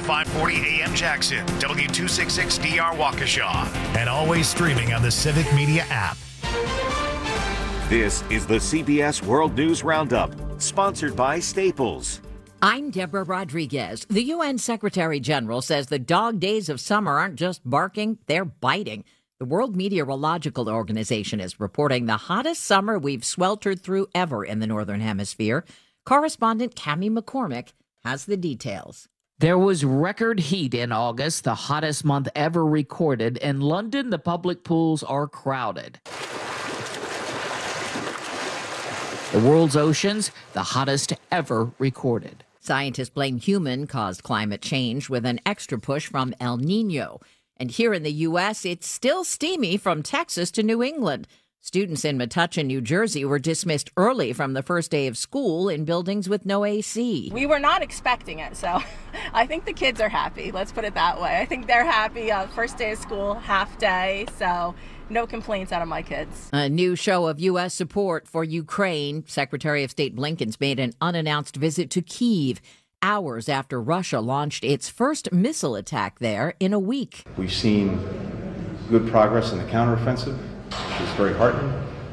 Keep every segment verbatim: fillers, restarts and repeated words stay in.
five forty A M Jackson, W two sixty-six D R Waukesha, and always streaming on the Civic Media app. This is the C B S World News Roundup, sponsored by Staples. I'm Deborah Rodriguez. The U N Secretary General says the dog days of summer aren't just barking, they're biting. The World Meteorological Organization is reporting the hottest summer we've sweltered through ever in the Northern Hemisphere. Correspondent Cammie McCormick has the details. There was record heat in August, the hottest month ever recorded. In London, the public pools are crowded. The world's oceans, the hottest ever recorded. Scientists blame human-caused climate change with an extra push from El Nino. And here in the U S, it's still steamy from Texas to New England. Students in Metuchen, New Jersey were dismissed early from the first day of school in buildings with no A C. We were not expecting it, so I think the kids are happy. Let's put it that way. I think they're happy. Uh, first day of school, half day, so no complaints out of my kids. A new show of U S support for Ukraine. Secretary of State Blinken's made an unannounced visit to Kyiv hours after Russia launched its first missile attack there in a week. We've seen good progress in the counteroffensive, which is very heartening.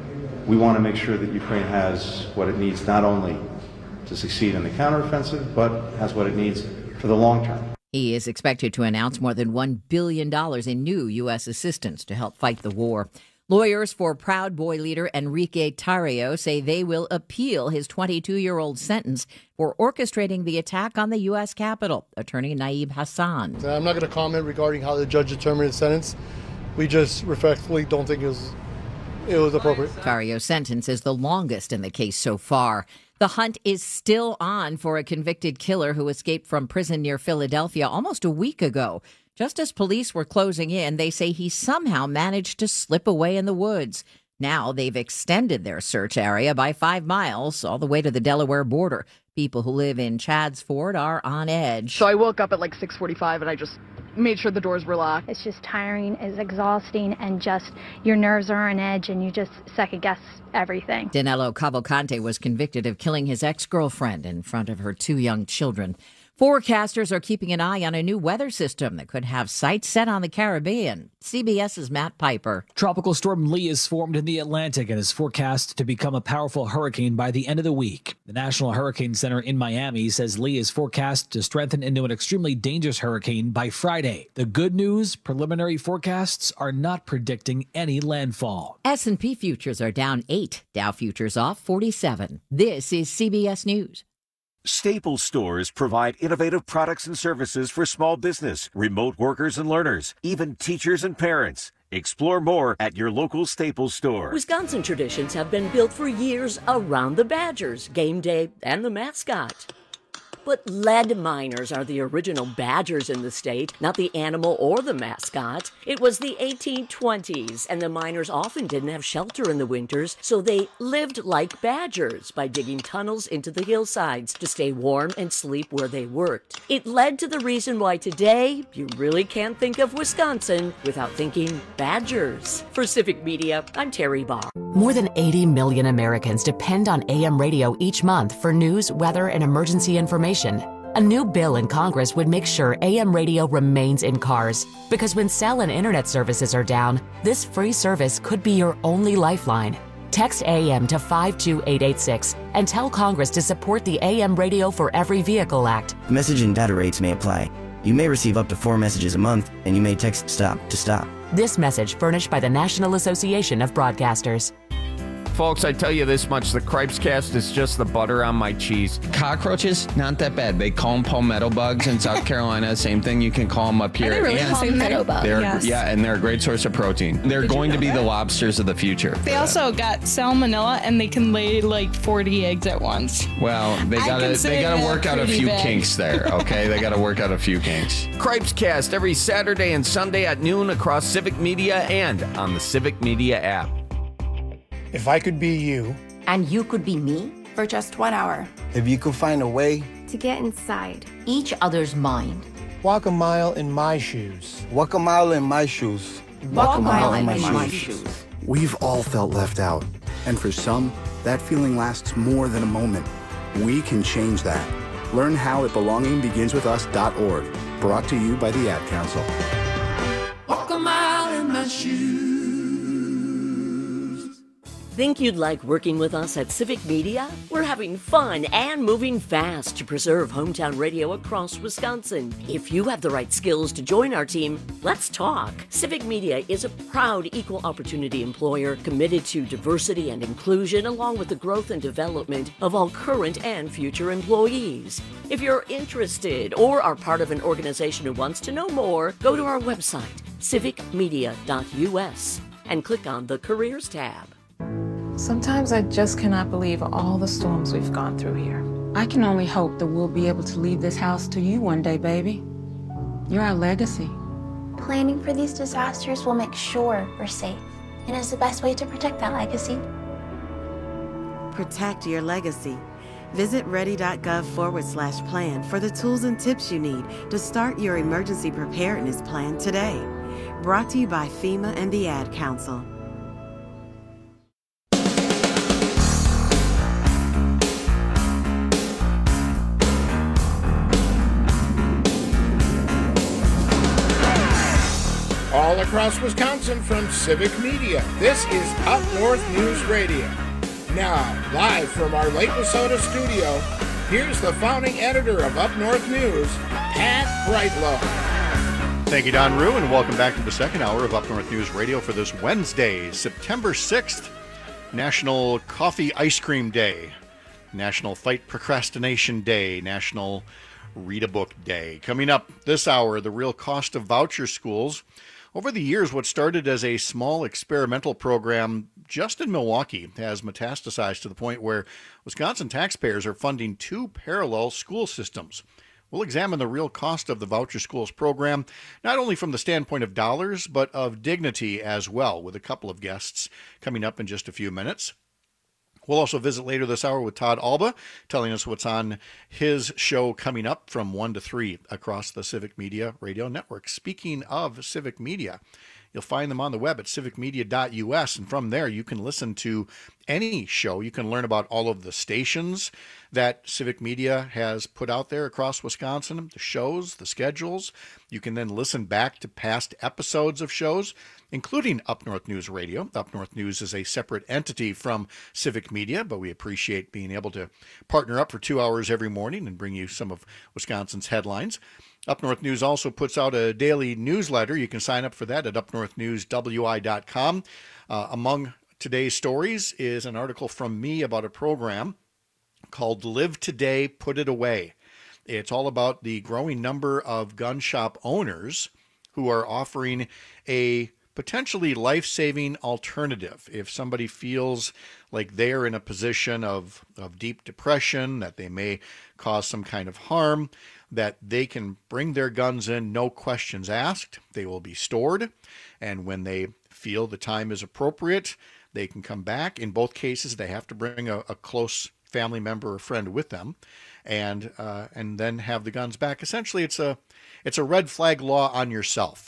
We want to make sure that Ukraine has what it needs not only to succeed in the counteroffensive, but has what it needs for the long term. He is expected to announce more than one billion dollars in new U S assistance to help fight the war. Lawyers for Proud Boy leader Enrique Tarrio say they will appeal his twenty-two-year-old sentence for orchestrating the attack on the U S Capitol. Attorney Naib Hassan. I'm not going to comment regarding how the judge determined his sentence. We just respectfully don't think it was, it was appropriate. Tarrio's sentence is the longest in the case so far. The hunt is still on for a convicted killer who escaped from prison near Philadelphia almost a week ago. Just as police were closing in, they say he somehow managed to slip away in the woods. Now they've extended their search area by five miles all the way to the Delaware border. People who live in Chadds Ford are on edge. So I woke up at like six forty-five and I just made sure the doors were locked. It's just tiring, it's exhausting, and just your nerves are on edge and you just second guess everything. Danilo Cavalcante was convicted of killing his ex-girlfriend in front of her two young children. Forecasters are keeping an eye on a new weather system that could have sights set on the Caribbean. CBS's Matt Piper. Tropical storm Lee is formed in the Atlantic and is forecast to become a powerful hurricane by the end of the week. The National Hurricane Center in Miami says Lee is forecast to strengthen into an extremely dangerous hurricane by Friday. The good news, preliminary forecasts are not predicting any landfall. S and P futures are down eight. Dow futures off forty-seven. This is C B S News. Staples stores provide innovative products and services for small business, remote workers and learners, even teachers and parents. Explore more at your local Staples store. Wisconsin traditions have been built for years around the Badgers, game day, and the mascot. But lead miners are the original Badgers in the state, not the animal or the mascot. It was the eighteen twenties, and the miners often didn't have shelter in the winters, so they lived like badgers by digging tunnels into the hillsides to stay warm and sleep where they worked. It led to the reason why today you really can't think of Wisconsin without thinking Badgers. For Civic Media, I'm Terry Barr. More than eighty million Americans depend on A M radio each month for news, weather, and emergency information. A new bill in Congress would make sure A M radio remains in cars. Because when cell and internet services are down, this free service could be your only lifeline. Text A M to five two eight eight six and tell Congress to support the A M Radio for Every Vehicle Act. Message and data rates may apply. You may receive up to four messages a month, and you may text STOP to stop. This message furnished by the National Association of Broadcasters. Folks, I tell you this much, the Cripes Cast is just the butter on my cheese. Cockroaches, not that bad. They call them palmetto bugs in South Carolina. Same thing, you can call them up here. Are they really and palmetto bugs? Yes. Yeah, and they're a great source of protein. They're Did going you know to be that? the lobsters of the future. They also got salmonella, and they can lay like forty eggs at once. Well, they I gotta consider they gotta that work out a pretty few big. kinks there, okay? They gotta work out a few kinks. Cripes Cast every Saturday and Sunday at noon across Civic Media and on the Civic Media app. If I could be you. And you could be me? For just one hour. If you could find a way to get inside each other's mind. Walk a mile in my shoes. Walk a mile in my shoes. Walk, Walk a mile, mile in, my, in my shoes. shoes. We've all felt left out. And for some, that feeling lasts more than a moment. We can change that. Learn how at belonging begins with us dot org. Brought to you by the Ad Council. Walk a mile in my shoes. Think you'd like working with us at Civic Media? We're having fun and moving fast to preserve hometown radio across Wisconsin. If you have the right skills to join our team, let's talk. Civic Media is a proud equal opportunity employer committed to diversity and inclusion, along with the growth and development of all current and future employees. If you're interested or are part of an organization who wants to know more, go to our website, civic media dot u s, and click on the Careers tab. Sometimes I just cannot believe all the storms we've gone through here. I can only hope that we'll be able to leave this house to you one day, baby. You're our legacy. Planning for these disasters will make sure we're safe, and is the best way to protect that legacy. Protect your legacy. Visit ready.gov forward slash plan for the tools and tips you need to start your emergency preparedness plan today. Brought to you by FEMA and the Ad Council. All across Wisconsin from Civic Media, this is Up North News Radio. Now, live from our Lake Wissota studio, here's the founding editor of Up North News, Pat Brightlow. Thank you, Don Rue, and welcome back to the second hour of Up North News Radio for this Wednesday, September sixth, National Coffee Ice Cream Day, National Fight Procrastination Day, National Read a Book Day. Coming up this hour, the real cost of voucher schools. Over the years, what started as a small experimental program just in Milwaukee has metastasized to the point where Wisconsin taxpayers are funding two parallel school systems. We'll examine the real cost of the Voucher Schools program, not only from the standpoint of dollars, but of dignity as well, with a couple of guests coming up in just a few minutes. We'll also visit later this hour with Todd Alba, telling us what's on his show coming up from one to three across the Civic Media Radio Network. Speaking of Civic Media, you'll find them on the web at civic media dot u s, and from there you can listen to any show. You can learn about all of the stations that Civic Media has put out there across Wisconsin, the shows, the schedules. You can then listen back to past episodes of shows, including Up North News Radio. Up North News is a separate entity from Civic Media, but we appreciate being able to partner up for two hours every morning and bring you some of Wisconsin's headlines. Up North News also puts out a daily newsletter. You can sign up for that at up north news w i dot com. Uh, among today's stories is an article from me about a program called Live Today, Put It Away. It's all about the growing number of gun shop owners who are offering a potentially life-saving alternative. If somebody feels like they're in a position of, of deep depression, that they may cause some kind of harm, that they can bring their guns in, no questions asked. They will be stored, and when they feel the time is appropriate, they can come back. In both cases, they have to bring a, a close family member or friend with them, and uh, and then have the guns back. Essentially, it's a it's a red flag law on yourself.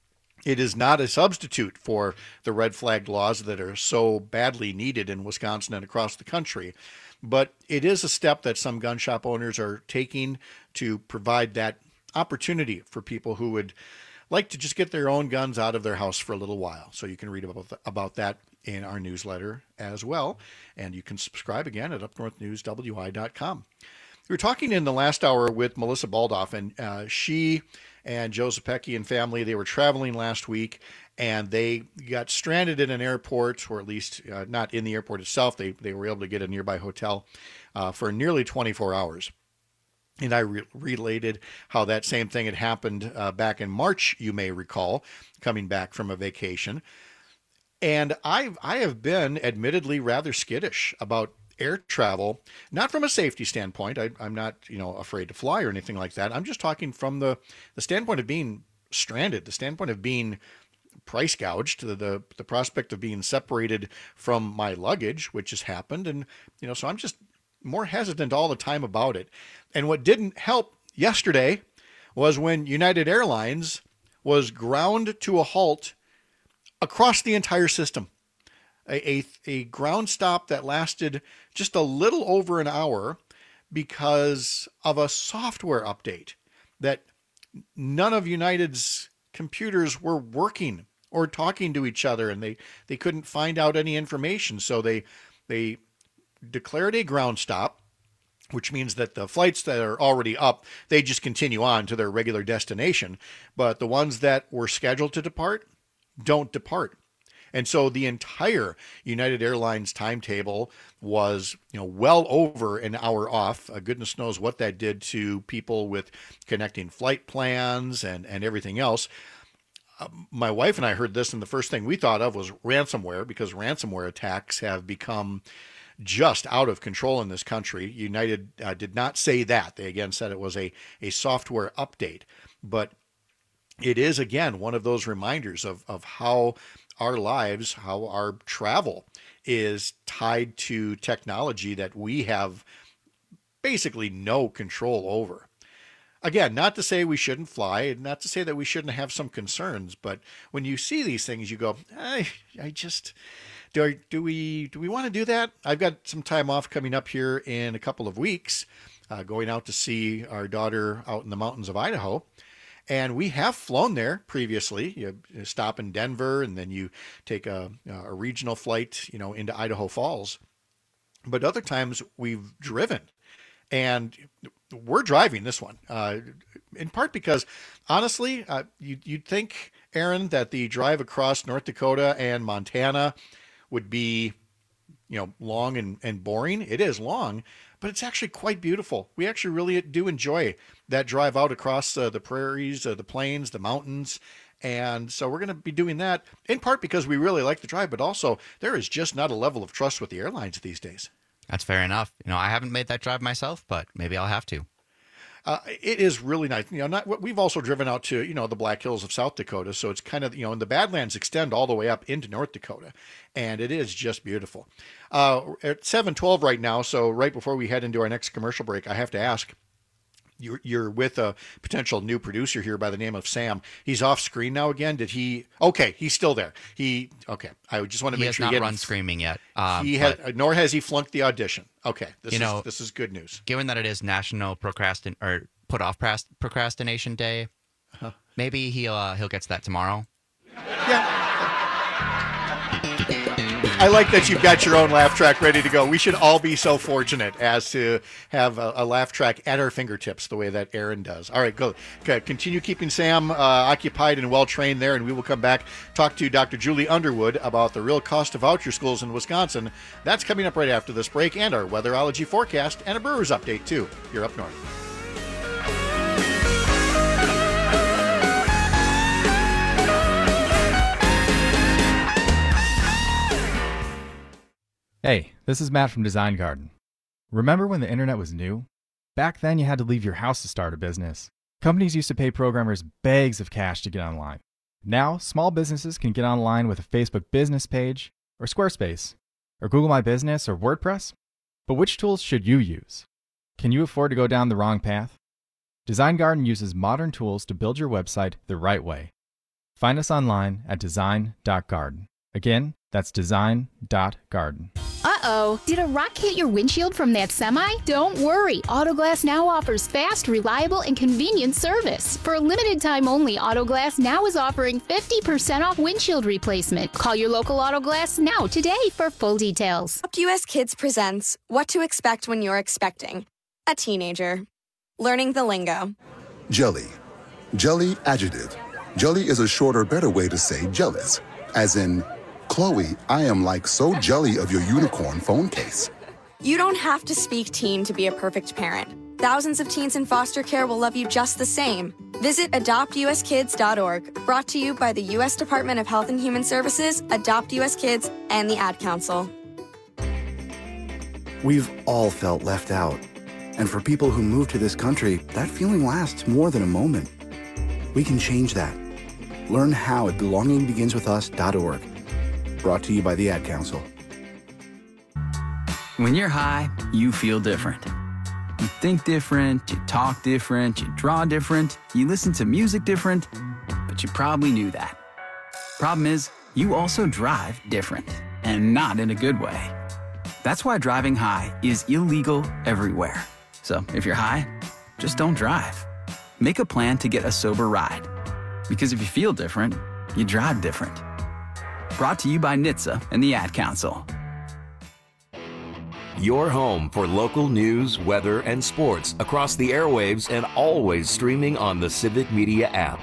It is not a substitute for the red flag laws that are so badly needed in Wisconsin and across the country, but it is a step that some gun shop owners are taking to provide that opportunity for people who would like to just get their own guns out of their house for a little while. So you can read about, about that in our newsletter as well, and you can subscribe again at up north news w i dot com. We were talking in the last hour with Melissa Baldoff, and uh, she and Joe Zepecki and family, they were traveling last week, and they got stranded in an airport, or at least uh, not in the airport itself. They they were able to get a nearby hotel uh, for nearly twenty-four hours. And I re- related how that same thing had happened uh, back in March, you may recall, coming back from a vacation. And I I have been admittedly rather skittish about air travel, not from a safety standpoint. I, I'm not, you know, afraid to fly or anything like that. I'm just talking from the, the standpoint of being stranded, the standpoint of being price gouged, the, the the prospect of being separated from my luggage, which has happened. And, you know, so I'm just more hesitant all the time about it. And what didn't help yesterday was when United Airlines was ground to a halt across the entire system. A, a, a ground stop that lasted just a little over an hour because of a software update, that none of United's computers were working or talking to each other, and they, they couldn't find out any information. So they they declared a ground stop, which means that the flights that are already up, they just continue on to their regular destination. But the ones that were scheduled to depart don't depart. And so the entire United Airlines timetable was, you know, well over an hour off. Uh, goodness knows what that did to people with connecting flight plans and, and everything else. Uh, my wife and I heard this, and the first thing we thought of was ransomware, because ransomware attacks have become just out of control in this country. United uh, did not say that. They again said it was a, a software update. But it is, again, one of those reminders of, of how our lives, how our travel is tied to technology that we have basically no control over. Again, not to say we shouldn't fly, not to say that we shouldn't have some concerns, but when you see these things, you go, I, I just, do, I, do we do we want to do that? I've got some time off coming up here in a couple of weeks, uh, going out to see our daughter out in the mountains of Idaho. And we have flown there previously. You stop in Denver, and then you take a, a regional flight, you know, into Idaho Falls. But other times we've driven, and we're driving this one, uh, in part because, honestly, uh, you, you'd think, Aaron, that the drive across North Dakota and Montana would be, you know, long and, and boring. It is long, but it's actually quite beautiful. We actually really do enjoy that drive out across uh, the prairies, uh, the plains, the mountains. And so we're going to be doing that in part because we really like the drive, but also there is just not a level of trust with the airlines these days. That's fair enough. You know, I haven't made that drive myself, but maybe I'll have to. Uh, it is really nice. You know, not we've also driven out to, you know, the Black Hills of South Dakota. So it's kind of, you know, and the Badlands extend all the way up into North Dakota, and it is just beautiful. Uh, at seven twelve right now. So right before we head into our next commercial break, I have to ask, you're, you're with a potential new producer here by the name of Sam. He's off screen now again. Did he? Okay. He's still there. He, okay. I just want to he make has sure not he run screaming yet. Um, he had, nor has he flunked the audition. Okay. This you is, know, this is good news. Given that it is National Procrastin or Put Off Procrastination Day, huh. maybe he'll uh, he'll get to that tomorrow. Yeah. I like that you've got your own laugh track ready to go. We should all be so fortunate as to have a, a laugh track at our fingertips the way that Aaron does. All right, go. Okay, continue keeping Sam uh, occupied and well-trained there, and we will come back, talk to Doctor Julie Underwood about the real cost of voucher schools in Wisconsin. That's coming up right after this break, and our weatherology forecast and a Brewers update, too. You're up north. Hey, this is Matt from Design Garden. Remember when the internet was new? Back then you had to leave your house to start a business. Companies used to pay programmers bags of cash to get online. Now, small businesses can get online with a Facebook business page, or Squarespace, or Google My Business, or WordPress. But which tools should you use? Can you afford to go down the wrong path? Design Garden uses modern tools to build your website the right way. Find us online at design dot garden. Again, that's design dot garden. Uh-oh, did a rock hit your windshield from that semi? Don't worry, Autoglass Now offers fast, reliable, and convenient service. For a limited time only, Autoglass Now is offering fifty percent off windshield replacement. Call your local Autoglass Now today for full details. Adopt U S Kids presents What to Expect When You're Expecting a Teenager. Learning the lingo. Jelly. Jelly adjective. Jelly is a shorter, better way to say jealous. As in, Chloe, I am like so jelly of your unicorn phone case. You don't have to speak teen to be a perfect parent. Thousands of teens in foster care will love you just the same. Visit adopt u s kids dot org, brought to you by the U S Department of Health and Human Services, Adopt U S Kids, and the Ad Council. We've all felt left out. And for people who move to this country, that feeling lasts more than a moment. We can change that. Learn how at belonging begins with us dot org. Brought to you by the Ad Council. When you're high, you feel different. You think different, you talk different, you draw different, you listen to music different, but you probably knew that. Problem is, you also drive different, and not in a good way. That's why driving high is illegal everywhere. So if you're high, just don't drive. Make a plan to get a sober ride. Because if you feel different, you drive different. Brought to you by N H T S A and the Ad Council. Your home for local news, weather, and sports across the airwaves and always streaming on the Civic Media app.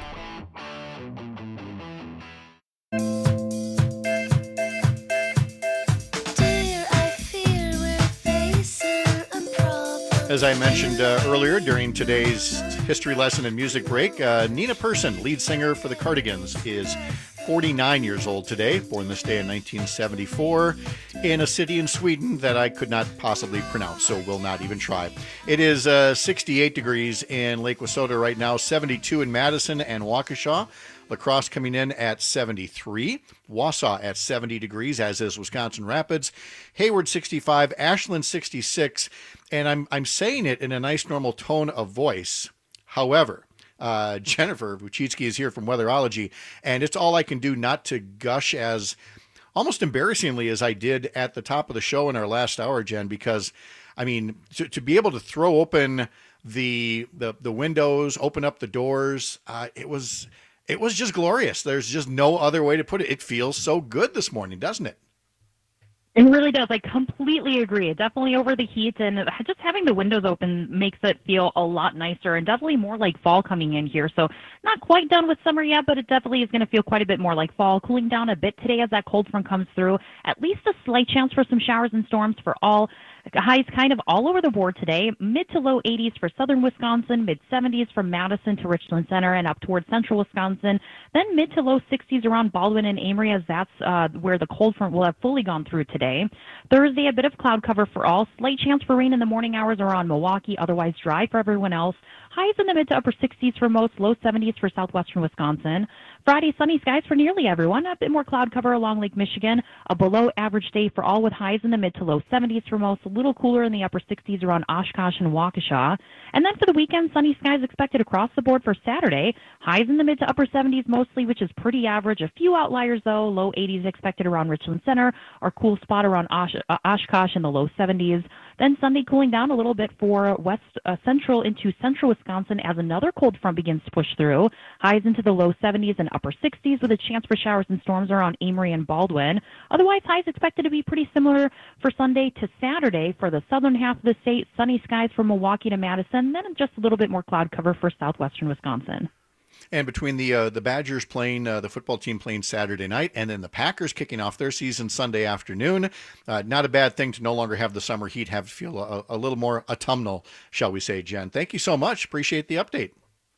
As I mentioned uh, earlier during today's history lesson and music break, uh, Nina Persson, lead singer for the Cardigans, is forty-nine years old today, born this day in nineteen seventy-four, in a city in Sweden that I could not possibly pronounce, so will not even try. It is uh, sixty-eight degrees in Lake Wissota right now, seventy-two in Madison and Waukesha. La Crosse coming in at seventy-three. Wausau at seventy degrees, as is Wisconsin Rapids. Hayward sixty-five. Ashland sixty-six. And I'm I'm saying it in a nice normal tone of voice. However, uh, Jennifer Vuchitsky is here from Weatherology, and it's all I can do not to gush as almost embarrassingly as I did at the top of the show in our last hour, Jen, because, I mean, to, to be able to throw open the the, the windows, open up the doors, uh, it was... It was just glorious. There's just no other way to put it. It feels so good this morning, doesn't it? It really does. I completely agree. Definitely over the heat, and just having the windows open makes it feel a lot nicer and definitely more like fall coming in here. So not quite done with summer yet, but it definitely is going to feel quite a bit more like fall. Cooling down a bit today as that cold front comes through. At least a slight chance for some showers and storms for all. Highs kind of all over the board today. Mid to low eighties for southern Wisconsin, mid seventies from Madison to Richland Center and up towards central Wisconsin. Then mid to low sixties around Baldwin and Amory, as that's uh, where the cold front will have fully gone through today. Thursday, a bit of cloud cover for all. Slight chance for rain in the morning hours around Milwaukee, otherwise dry for everyone else. Highs in the mid to upper sixties for most, low seventies for southwestern Wisconsin. Friday, sunny skies for nearly everyone. A bit more cloud cover along Lake Michigan. A below average day for all with highs in the mid to low seventies for most, a little cooler in the upper sixties around Oshkosh and Waukesha. And then for the weekend, sunny skies expected across the board for Saturday. Highs in the mid to upper seventies mostly, which is pretty average. A few outliers though, low eighties expected around Richland Center, or cool spot around Osh- uh, Oshkosh in the low seventies. Then Sunday cooling down a little bit for west uh, central into central Wisconsin as another cold front begins to push through. Highs into the low seventies and upper sixties with a chance for showers and storms around Amory and Baldwin. Otherwise, highs expected to be pretty similar for Sunday to Saturday for the southern half of the state. Sunny skies from Milwaukee to Madison, then just a little bit more cloud cover for southwestern Wisconsin. And between the uh, the Badgers playing, uh, the football team playing Saturday night, and then the Packers kicking off their season Sunday afternoon, uh, not a bad thing to no longer have the summer heat, have to feel a, a little more autumnal, shall we say, Jen. Thank you so much. Appreciate the update.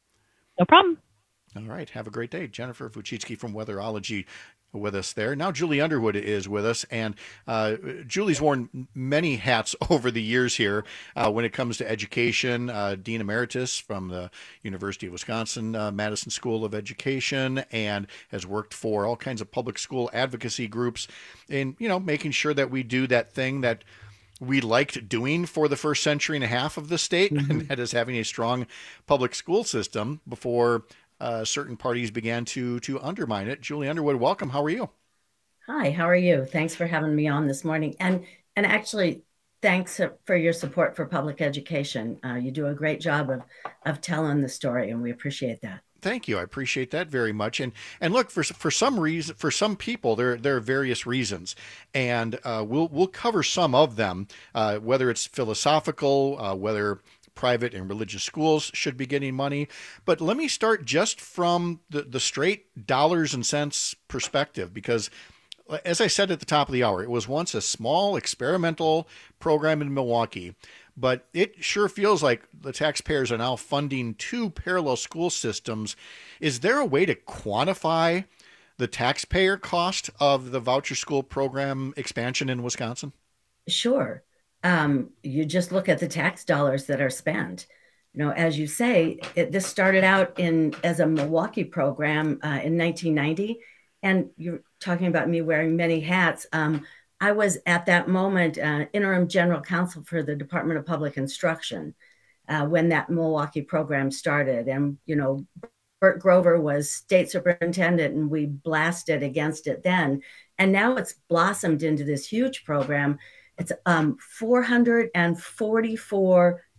No problem. All right. Have a great day. Jennifer Vuchitsky from Weatherology with us there. Now Julie Underwood is with us, and uh, Julie's worn many hats over the years here uh, when it comes to education. Uh, Dean Emeritus from the University of Wisconsin uh, Madison School of Education, and has worked for all kinds of public school advocacy groups in, you know, making sure that we do that thing that we liked doing for the first century and a half of the state, mm-hmm. and that is having a strong public school system before Uh, certain parties began to to undermine it. Julie Underwood, welcome. How are you? Hi, how are you? Thanks for having me on this morning. And and actually, thanks for your support for public education. Uh, you do a great job of of telling the story, and we appreciate that. Thank you. I appreciate that very much. And and look, for for some reason, for some people, there there are various reasons, and uh, we'll we'll cover some of them, uh, whether it's philosophical, uh, whether private and religious schools should be getting money. But let me start just from the, the straight dollars and cents perspective, because as I said at the top of the hour, it was once a small experimental program in Milwaukee, but it sure feels like the taxpayers are now funding two parallel school systems. Is there a way to quantify the taxpayer cost of the voucher school program expansion in Wisconsin? Sure. Um, you just look at the tax dollars that are spent. You know, as you say, it, this started out in as a Milwaukee program uh, in nineteen ninety, and you're talking about me wearing many hats. Um, I was at that moment uh, interim general counsel for the Department of Public Instruction uh, when that Milwaukee program started, and you know, Bert Grover was state superintendent, and we blasted against it then, and now it's blossomed into this huge program. It's um, four hundred forty-four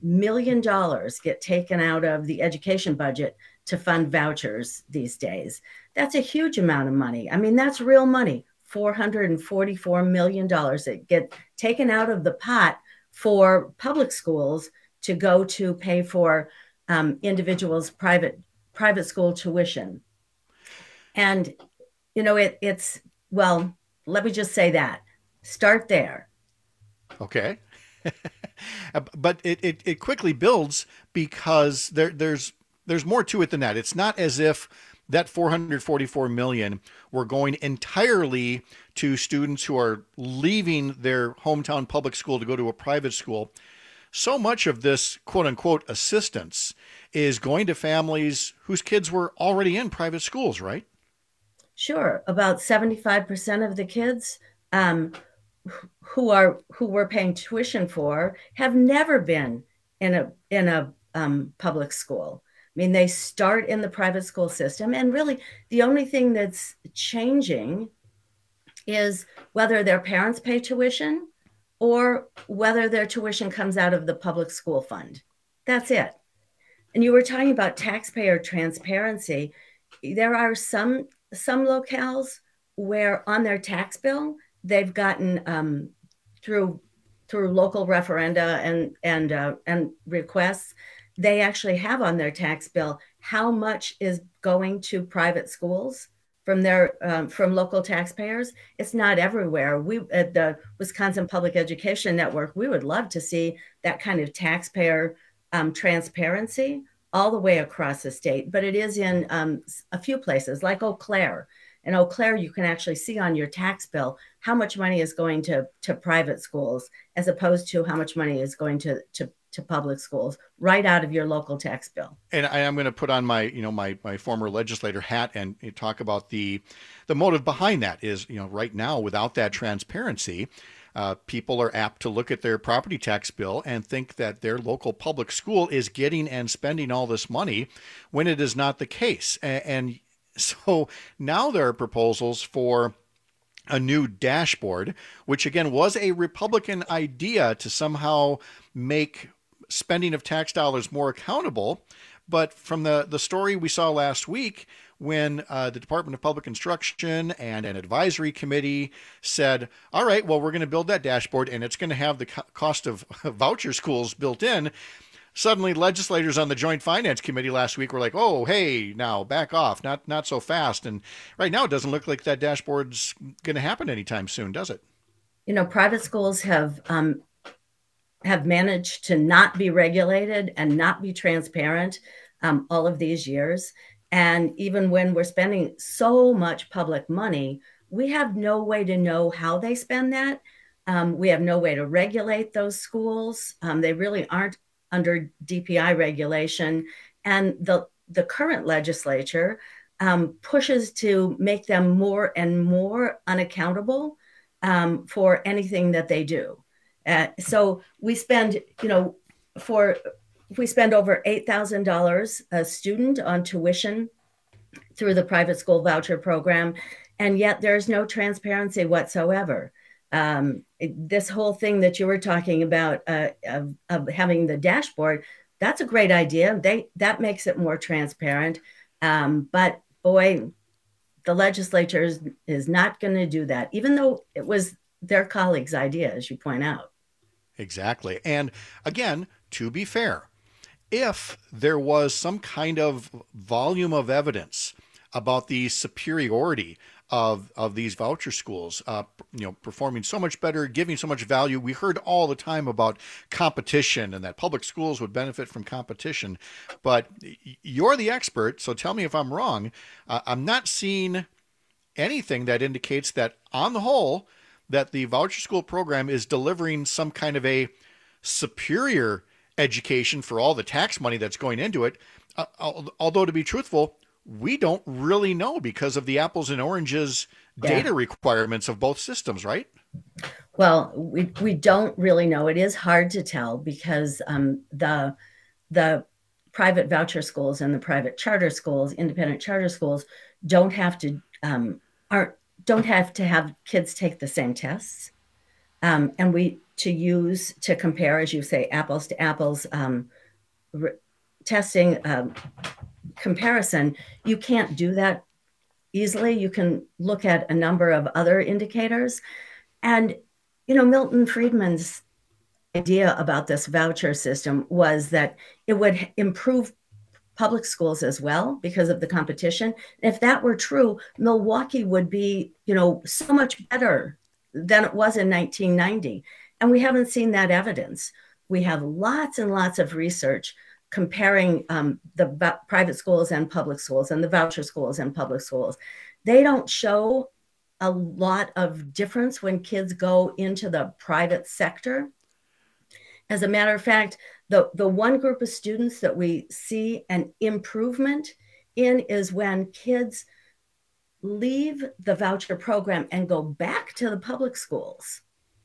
million dollars get taken out of the education budget to fund vouchers these days. That's a huge amount of money. I mean, that's real money, four hundred forty-four million dollars that get taken out of the pot for public schools to go to pay for um, individuals' private private school tuition. And, you know, it, it's, well, let me just say that. Start there. Okay. But it, it, it quickly builds because there, there's there's more to it than that. It's not as if that four hundred forty-four million were going entirely to students who are leaving their hometown public school to go to a private school. So much of this quote unquote assistance is going to families whose kids were already in private schools, right? Sure. About seventy-five percent of the kids um, who are who we're paying tuition for have never been in a in a um, public school. I mean, they start in the private school system, and really the only thing that's changing is whether their parents pay tuition or whether their tuition comes out of the public school fund. That's it. And you were talking about taxpayer transparency. There are some some locales where on their tax bill they've gotten um, through through local referenda and and uh, and requests. They actually have on their tax bill how much is going to private schools from their um, from local taxpayers. It's not everywhere. We at the Wisconsin Public Education Network, we would love to see that kind of taxpayer um, transparency all the way across the state. But it is in um, a few places like Eau Claire. In Eau Claire, you can actually see on your tax bill how much money is going to, to private schools as opposed to how much money is going to, to, to public schools right out of your local tax bill. And I am going to put on my, you know, my, my former legislator hat and talk about the, the motive behind that is, you know, right now, without that transparency, uh, people are apt to look at their property tax bill and think that their local public school is getting and spending all this money when it is not the case. And, and so now there are proposals for a new dashboard, which again was a Republican idea to somehow make spending of tax dollars more accountable. But from the, the story we saw last week, when uh, the Department of Public Instruction and an advisory committee said, all right, well, we're going to build that dashboard and it's going to have the co- cost of voucher schools built in. Suddenly, legislators on the Joint Finance Committee last week were like, oh, hey, now back off, not not so fast. And right now, it doesn't look like that dashboard's going to happen anytime soon, does it? You know, private schools have um, have managed to not be regulated and not be transparent um, all of these years. And even when we're spending so much public money, we have no way to know how they spend that. Um, we have no way to regulate those schools. Um, they really aren't under D P I regulation, and the the current legislature um, pushes to make them more and more unaccountable um, for anything that they do. Uh, so we spend, you know, for we spend over eight thousand dollars a student on tuition through the private school voucher program, and yet there's no transparency whatsoever. Um, this whole thing that you were talking about uh, of, of having the dashboard, that's a great idea. They that makes it more transparent. Um, but boy, the legislature is, is not going to do that, even though it was their colleagues' idea, as you point out. Exactly. And again, to be fair, if there was some kind of volume of evidence about the superiority of of these voucher schools, uh, you know, performing so much better, giving so much value. We heard all the time about competition and that public schools would benefit from competition. But you're the expert, so tell me if I'm wrong. Uh, I'm not seeing anything that indicates that, on the whole, that the voucher school program is delivering some kind of a superior education for all the tax money that's going into it. Uh, although, to be truthful, we don't really know because of the apples and oranges yeah. data requirements of both systems, right? Well, we we don't really know. It is hard to tell because um, the the private voucher schools and the private charter schools, independent charter schools, don't have to um, aren't don't have to have kids take the same tests, um, and we to use to compare, as you say, apples to apples um, re- testing um, comparison. You can't do that easily. You can look at a number of other indicators. And, you know, Milton Friedman's idea about this voucher system was that it would improve public schools as well because of the competition. If that were true, Milwaukee would be, you know, so much better than it was in nineteen ninety. And we haven't seen that evidence. We have lots and lots of research comparing um, the v- private schools and public schools and the voucher schools and public schools. They don't show a lot of difference when kids go into the private sector. As a matter of fact, the, the one group of students that we see an improvement in is when kids leave the voucher program and go back to the public schools.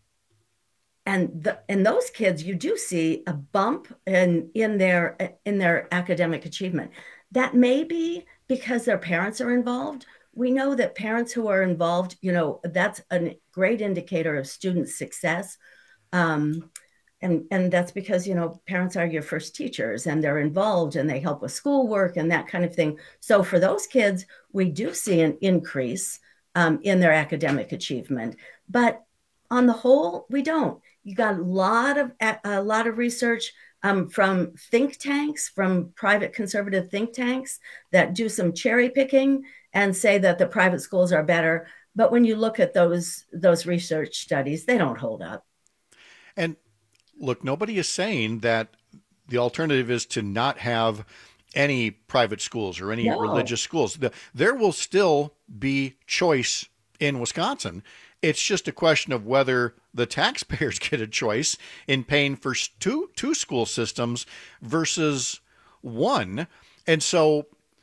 And the, in those kids, you do see a bump in, in, their, in their academic achievement. That may be because their parents are involved. We know that parents who are involved, you know, that's a great indicator of student success. Um, And, and that's because, you know, parents are your first teachers and they're involved and they help with schoolwork and that kind of thing. So for those kids, we do see an increase um, in their academic achievement. But on the whole, we don't. You got a lot of, a lot of research um, from think tanks, from private conservative think tanks that do some cherry picking and say that the private schools are better. But when you look at those, those research studies, they don't hold up. And look, nobody is saying that the alternative is to not have any private schools or any No. religious schools. The, there will still be choice in Wisconsin. It's just a question of whether the taxpayers get a choice in paying for two two school systems versus one. And so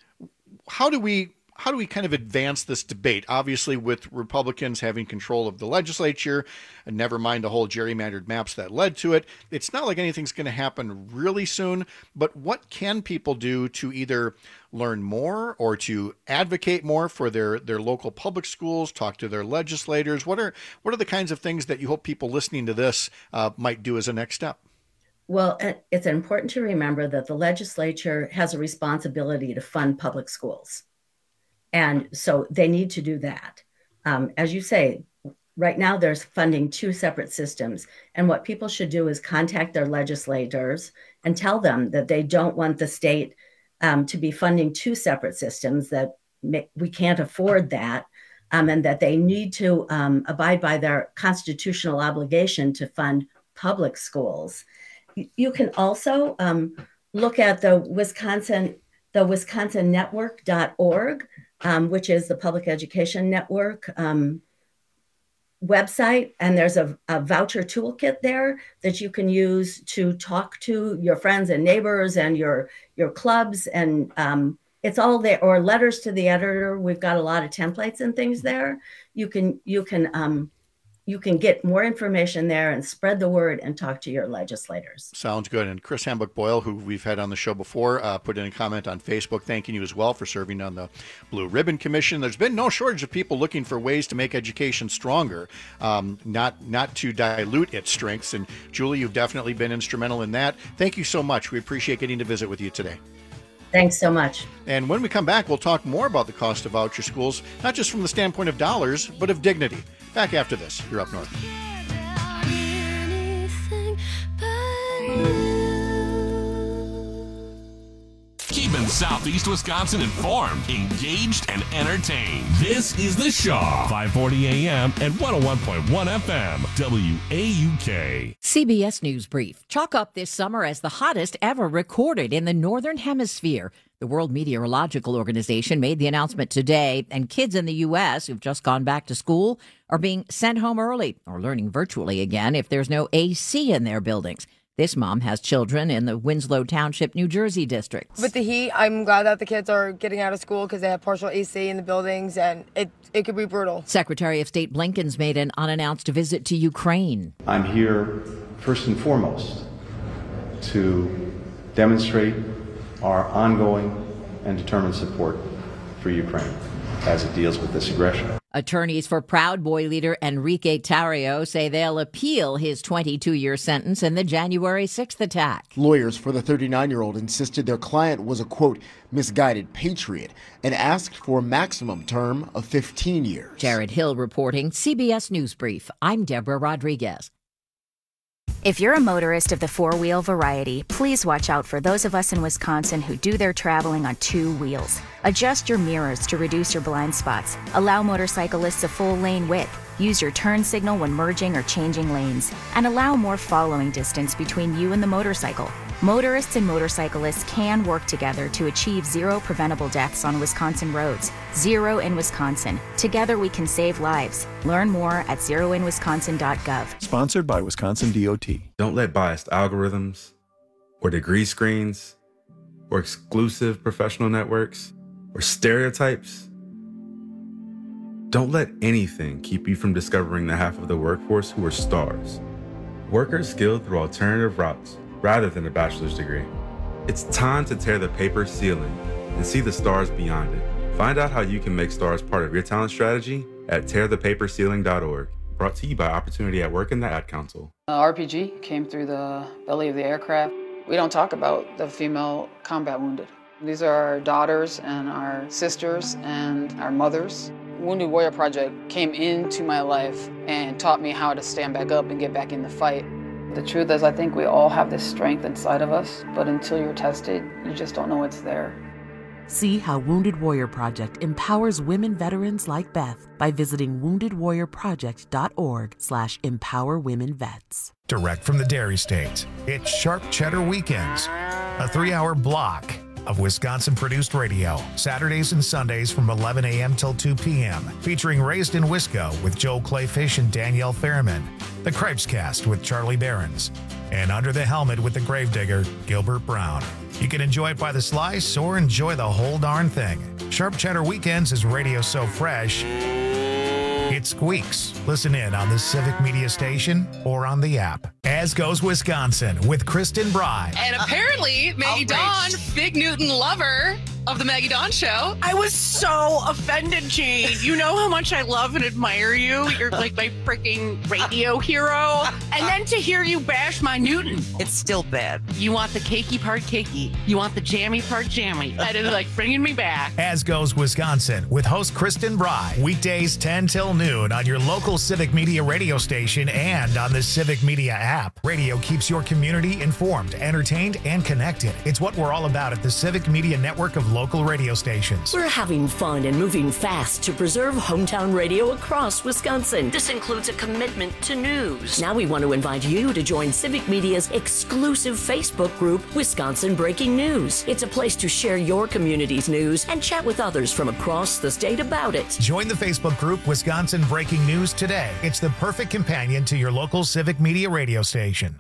how do we how do we kind of advance this debate? Obviously, with Republicans having control of the legislature, and never mind the whole gerrymandered maps that led to it, it's not like anything's going to happen really soon. But what can people do to either learn more or to advocate more for their, their local public schools, talk to their legislators? What are what are the kinds of things that you hope people listening to this uh, might do as a next step? Well, it's important to remember that the legislature has a responsibility to fund public schools. And so they need to do that. Um, as you say, right now there's funding two separate systems. And what people should do is contact their legislators and tell them that they don't want the state um, to be funding two separate systems, that may, we can't afford that, um, and that they need to um, abide by their constitutional obligation to fund public schools. You can also um, look at the Wisconsin, the wisconsin network dot org. Um, which is the Public Education Network um, website. And there's a, a voucher toolkit there that you can use to talk to your friends and neighbors and your, your clubs. And um, it's all there, or letters to the editor. We've got a lot of templates and things there. You can, you can, um, you can get more information there and spread the word and talk to your legislators. Sounds good. And Chris Hambuck-Boyle, who we've had on the show before, uh, put in a comment on Facebook thanking you as well for serving on the Blue Ribbon Commission. There's been no shortage of people looking for ways to make education stronger, um, not not to dilute its strengths. And Julie, you've definitely been instrumental in that. Thank you so much. We appreciate getting to visit with you today. Thanks so much. And when we come back, we'll talk more about the cost of voucher schools, not just from the standpoint of dollars, but of dignity. Back after this. You're Up North. Keeping Southeast Wisconsin informed, engaged, and entertained. This is The Shaw, five forty A M and one oh one point one F M, W A U K. C B S News Brief. Chalk up this summer as the hottest ever recorded in the Northern Hemisphere. The World Meteorological Organization made the announcement today, and kids in the U S who've just gone back to school are being sent home early or learning virtually again if there's no A C in their buildings. This mom has children in the Winslow Township, New Jersey district. With the heat, I'm glad that the kids are getting out of school because they have partial A C in the buildings, and it, it could be brutal. Secretary of State Blinken's made an unannounced visit to Ukraine. I'm here first and foremost to demonstrate our ongoing and determined support for Ukraine. as it deals with this aggression. Attorneys for Proud Boy leader Enrique Tarrio say they'll appeal his twenty-two-year sentence in the January sixth attack. Lawyers for the thirty-nine-year-old insisted their client was a, quote, misguided patriot and asked for a maximum term of fifteen years. Jared Hill reporting, C B S News Brief. I'm Deborah Rodriguez. If you're a motorist of the four-wheel variety, please watch out for those of us in Wisconsin who do their traveling on two wheels. Adjust your mirrors to reduce your blind spots. Allow motorcyclists a full lane width. Use your turn signal when merging or changing lanes. And allow more following distance between you and the motorcycle. Motorists and motorcyclists can work together to achieve zero preventable deaths on Wisconsin roads. Zero in Wisconsin. Together we can save lives. Learn more at zero in wisconsin dot gov. Sponsored by Wisconsin D O T. Don't let biased algorithms or degree screens or exclusive professional networks or stereotypes. Don't let anything keep you from discovering the half of the workforce who are stars. Workers skilled through alternative routes rather than a bachelor's degree. It's time to tear the paper ceiling and see the stars beyond it. Find out how you can make stars part of your talent strategy at tear the paper ceiling dot org. Brought to you by Opportunity at Work and the Ad Council. Uh, R P G came through the belly of the aircraft. We don't talk about the female combat wounded. These are our daughters and our sisters and our mothers. Wounded Warrior Project came into my life and taught me how to stand back up and get back in the fight. The truth is, I think we all have this strength inside of us, but until you're tested, you just don't know it's there. See how Wounded Warrior Project empowers women veterans like Beth by visiting wounded warrior project dot org slash empower women vets. Direct from the Dairy State, it's Sharp Cheddar Weekends, a three-hour block of Wisconsin-produced radio, Saturdays and Sundays from eleven a.m. till two p.m., featuring Raised in Wisco with Joel Clayfish and Danielle Ferriman, The Cripes Cast with Charlie Behrens, and Under the Helmet with the Gravedigger, Gilbert Brown. You can enjoy it by the slice or enjoy the whole darn thing. Sharp Cheddar Weekends is radio so fresh, it squeaks. Listen in on the Civic Media Station or on the app. As Goes Wisconsin with Kristen Bry. And apparently, Maggie Dawn, big Newton lover of the Maggie Dawn Show. I was so offended, Jane. You know how much I love and admire you. You're like my freaking radio hero. And then to hear you bash my Newton. It's still bad. You want the cakey part cakey. You want the jammy part jammy. That is like bringing me back. As Goes Wisconsin with host Kristen Bry. Weekdays ten till noon on your local Civic Media radio station and on the Civic Media app. Radio keeps your community informed, entertained, and connected. It's what we're all about at the Civic Media Network of local radio stations. We're having fun and moving fast to preserve hometown radio across Wisconsin. This includes a commitment to news. Now we want to invite you to join Civic Media's exclusive Facebook group, Wisconsin Breaking News. It's a place to share your community's news and chat with others from across the state about it. Join the Facebook group Wisconsin Breaking News today. It's the perfect companion to your local Civic Media radio station.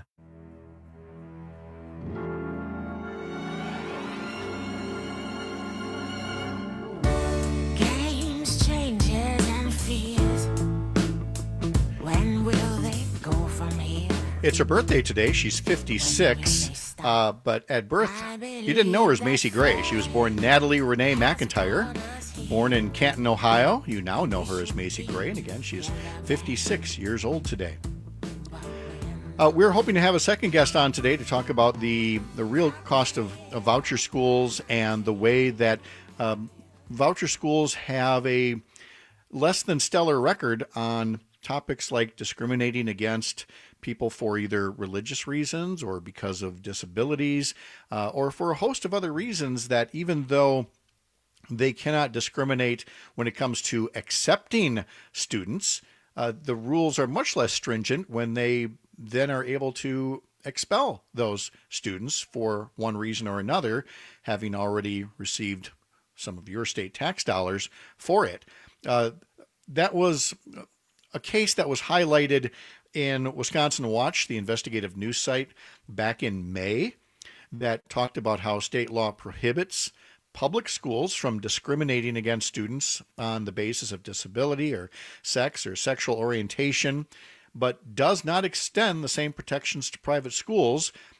It's her birthday today. She's fifty-six. Uh, but at birth, you didn't know her as Macy Gray. She was born Natalie Renee McIntyre. Born in Canton, Ohio. You now know her as Macy Gray. And again, she's fifty-six years old today. Uh, we're hoping to have a second guest on today to talk about the, the real cost of, of voucher schools and the way that um, voucher schools have a less than stellar record on topics like discriminating against people for either religious reasons or because of disabilities, uh, or for a host of other reasons that even though they cannot discriminate when it comes to accepting students, uh, the rules are much less stringent when they then are able to expel those students for one reason or another, having already received some of your state tax dollars for it. Uh, that was a case that was highlighted in Wisconsin Watch, the investigative news site, back in May, that talked about how state law prohibits public schools from discriminating against students on the basis of disability or sex or sexual orientation, but does not extend the same protections to private schools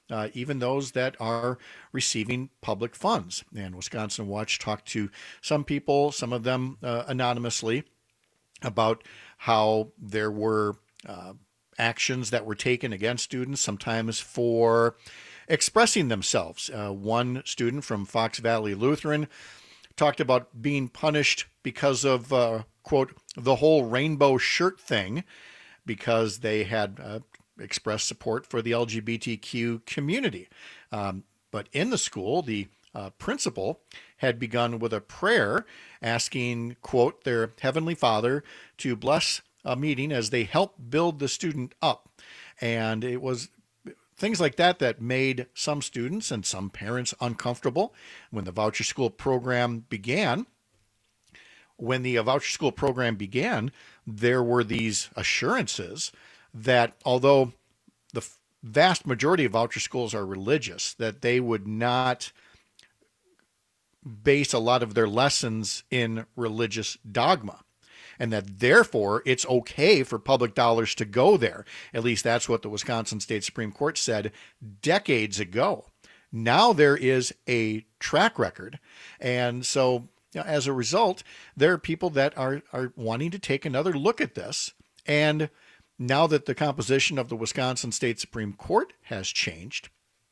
uh, even those that are receiving public funds. And Wisconsin Watch talked to some people, some of them uh, anonymously, about how there were uh, actions that were taken against students, sometimes for expressing themselves. Uh, one student from Fox Valley Lutheran talked about being punished because of, uh, quote, the whole rainbow shirt thing, because they had uh, expressed support for the L G B T Q community. Um, but in the school, the uh, principal had begun with a prayer asking, quote, their Heavenly Father to bless a meeting as they help build the student up. And it was things like that that made some students and some parents uncomfortable. When the voucher school program began, when the voucher school program began, there were these assurances that although the vast majority of voucher schools are religious, that they would not base a lot of their lessons in religious dogma, and that therefore it's okay for public dollars to go there. At least that's what the Wisconsin State Supreme Court said decades ago. Now there is a track record. And so as a result, there are people that are, are wanting to take another look at this. And now that the composition of the Wisconsin State Supreme Court has changed,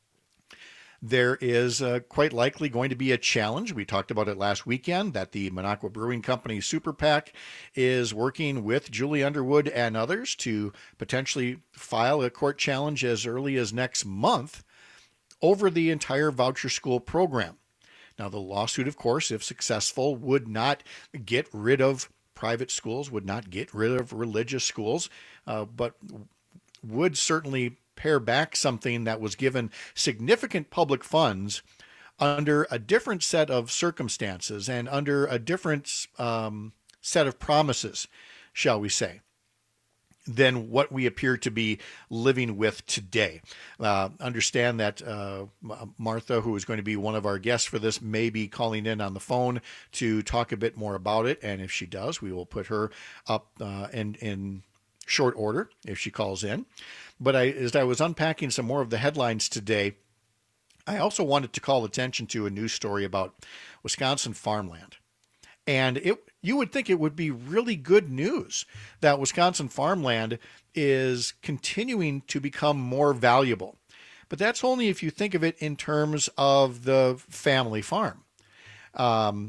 there is uh, quite likely going to be a challenge. We talked about it last weekend, that the Minocqua Brewing Company Super PAC is working with Julie Underwood and others to potentially file a court challenge as early as next month over the entire voucher school program. Now, the lawsuit, of course, if successful, would not get rid of private schools, would not get rid of religious schools, uh, but would certainly pare back something that was given significant public funds under a different set of circumstances and under a different um, set of promises, shall we say, than what we appear to be living with today. Uh, understand that uh, Martha, who is going to be one of our guests for this, may be calling in on the phone to talk a bit more about it. And if she does, we will put her up uh, in, in short order if she calls in. But I, as I was unpacking some more of the headlines today, I also wanted to call attention to a news story about Wisconsin farmland. And it, you would think it would be really good news that Wisconsin farmland is continuing to become more valuable. But that's only if you think of it in terms of the family farm. Um,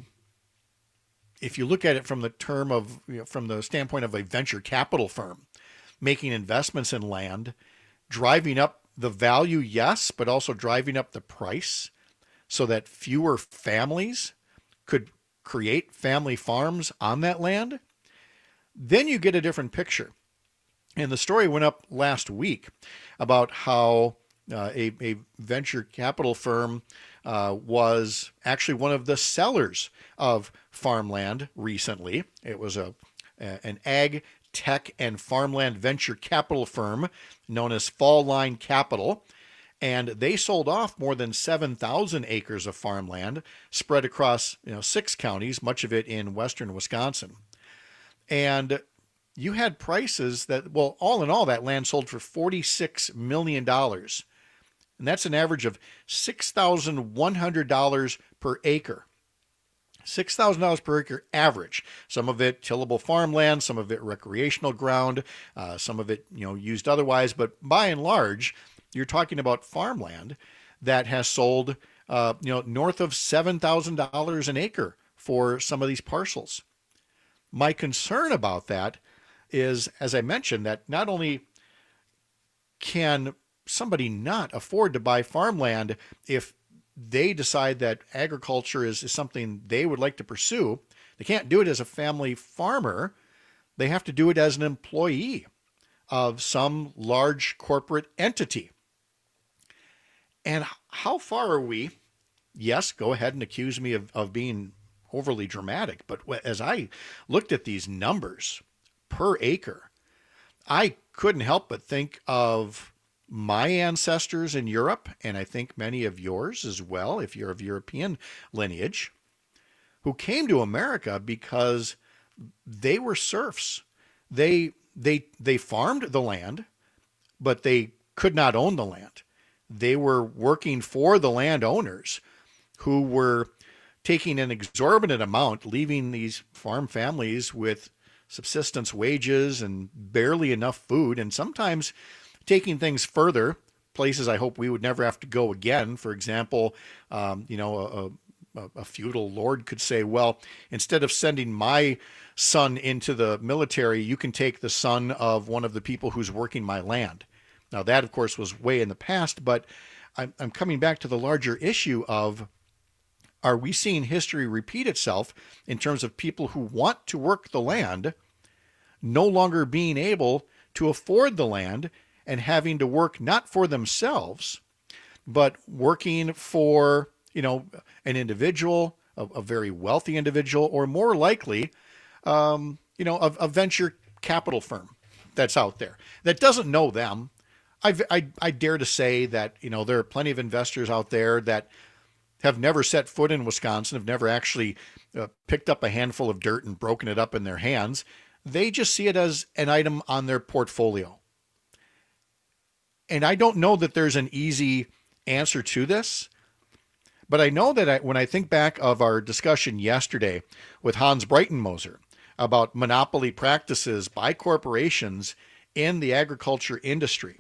if you look at it from the term of, you know, from the standpoint of a venture capital firm, making investments in land, driving up the value, yes, but also driving up the price so that fewer families could create family farms on that land, then you get a different picture. And the story went up last week about how uh, a, a venture capital firm uh, was actually one of the sellers of farmland recently. It was a, a an ag tech and farmland venture capital firm known as Fall Line Capital. And they sold off more than seven thousand acres of farmland spread across, you know, six counties, much of it in western Wisconsin. And you had prices that, well, all in all, that land sold for forty-six million dollars. And that's an average of six thousand one hundred dollars per acre. six thousand dollars per acre average. Some of it tillable farmland, some of it recreational ground, uh, some of it, you know, used otherwise. But by and large, you're talking about farmland that has sold, uh, you know, north of seven thousand dollars an acre for some of these parcels. My concern about that is, as I mentioned, that not only can somebody not afford to buy farmland if they decide that agriculture is, is something they would like to pursue, they can't do it as a family farmer. They have to do it as an employee of some large corporate entity. And how far are we? Yes, go ahead and accuse me of, of being overly dramatic. But as I looked at these numbers per acre, I couldn't help but think of my ancestors in Europe, and I think many of yours as well, if you're of European lineage, who came to America because they were serfs. They, they, they farmed the land, but they could not own the land. They were working for the landowners who were taking an exorbitant amount, leaving these farm families with subsistence wages and barely enough food, and sometimes taking things further, places I hope we would never have to go again. For example, um, you know, a, a, a feudal lord could say, well, instead of sending my son into the military, you can take the son of one of the people who's working my land. Now, that, of course, was way in the past, but I'm, I'm coming back to the larger issue of, are we seeing history repeat itself in terms of people who want to work the land no longer being able to afford the land and having to work not for themselves, but working for, you know, an individual, a, a very wealthy individual, or more likely, um, you know, a, a venture capital firm that's out there that doesn't know them. I've, I I dare to say that, you know, there are plenty of investors out there that have never set foot in Wisconsin, have never actually uh, picked up a handful of dirt and broken it up in their hands. They just see it as an item on their portfolio. And I don't know that there's an easy answer to this, but I know that I, when I think back of our discussion yesterday with Hans Breitenmoser about monopoly practices by corporations in the agriculture industry,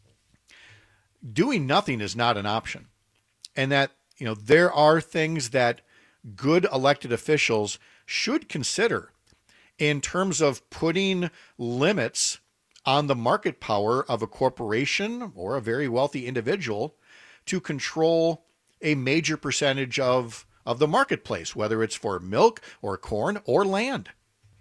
doing nothing is not an option. And that, you know, there are things that good elected officials should consider in terms of putting limits on the market power of a corporation or a very wealthy individual to control a major percentage of, of the marketplace, whether it's for milk or corn or land.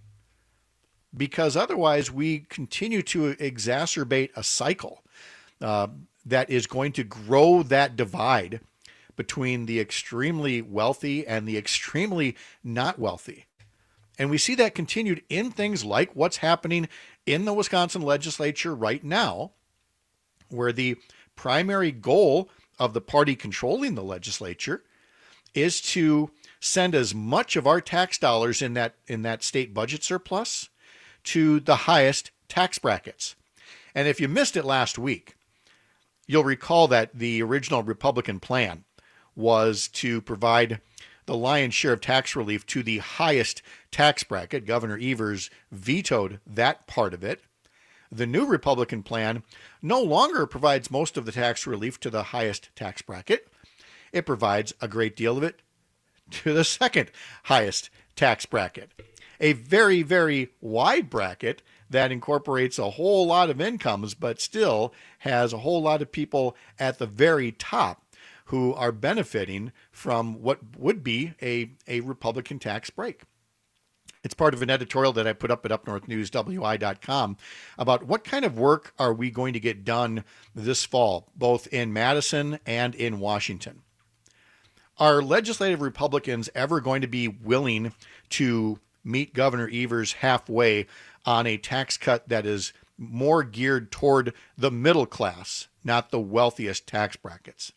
Because otherwise we continue to exacerbate a cycle uh, that is going to grow that divide between the extremely wealthy and the extremely not wealthy. And we see that continued in things like what's happening in the Wisconsin legislature right now, where the primary goal of the party controlling the legislature is to send as much of our tax dollars in that in that state budget surplus to the highest tax brackets. And if you missed it last week, you'll recall that the original Republican plan was to provide the lion's share of tax relief to the highest tax bracket. Governor Evers vetoed that part of it. The new Republican plan no longer provides most of the tax relief to the highest tax bracket. It provides a great deal of it to the second highest tax bracket. A very, very wide bracket that incorporates a whole lot of incomes, but still has a whole lot of people at the very top who are benefiting from what would be a, a Republican tax break. It's part of an editorial that I put up at up north news w i dot com about what kind of work are we going to get done this fall, both in Madison and in Washington. Are legislative Republicans ever going to be willing to meet Governor Evers halfway on a tax cut that is more geared toward the middle class, not the wealthiest tax brackets?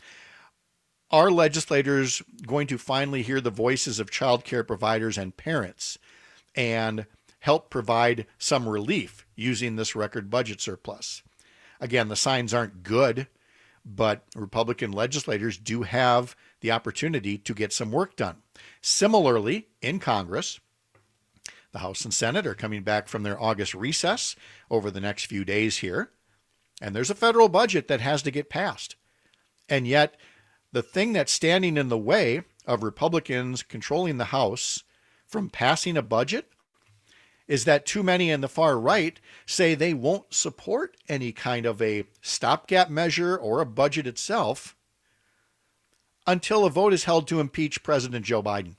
Are legislators going to finally hear the voices of child care providers and parents and help provide some relief using this record budget surplus? Again, the signs aren't good, but Republican legislators do have the opportunity to get some work done. Similarly, in Congress, the House and Senate are coming back from their August recess over the next few days here, and there's a federal budget that has to get passed. And yet, the thing that's standing in the way of Republicans controlling the House from passing a budget is that too many in the far right say they won't support any kind of a stopgap measure or a budget itself until a vote is held to impeach President Joe Biden.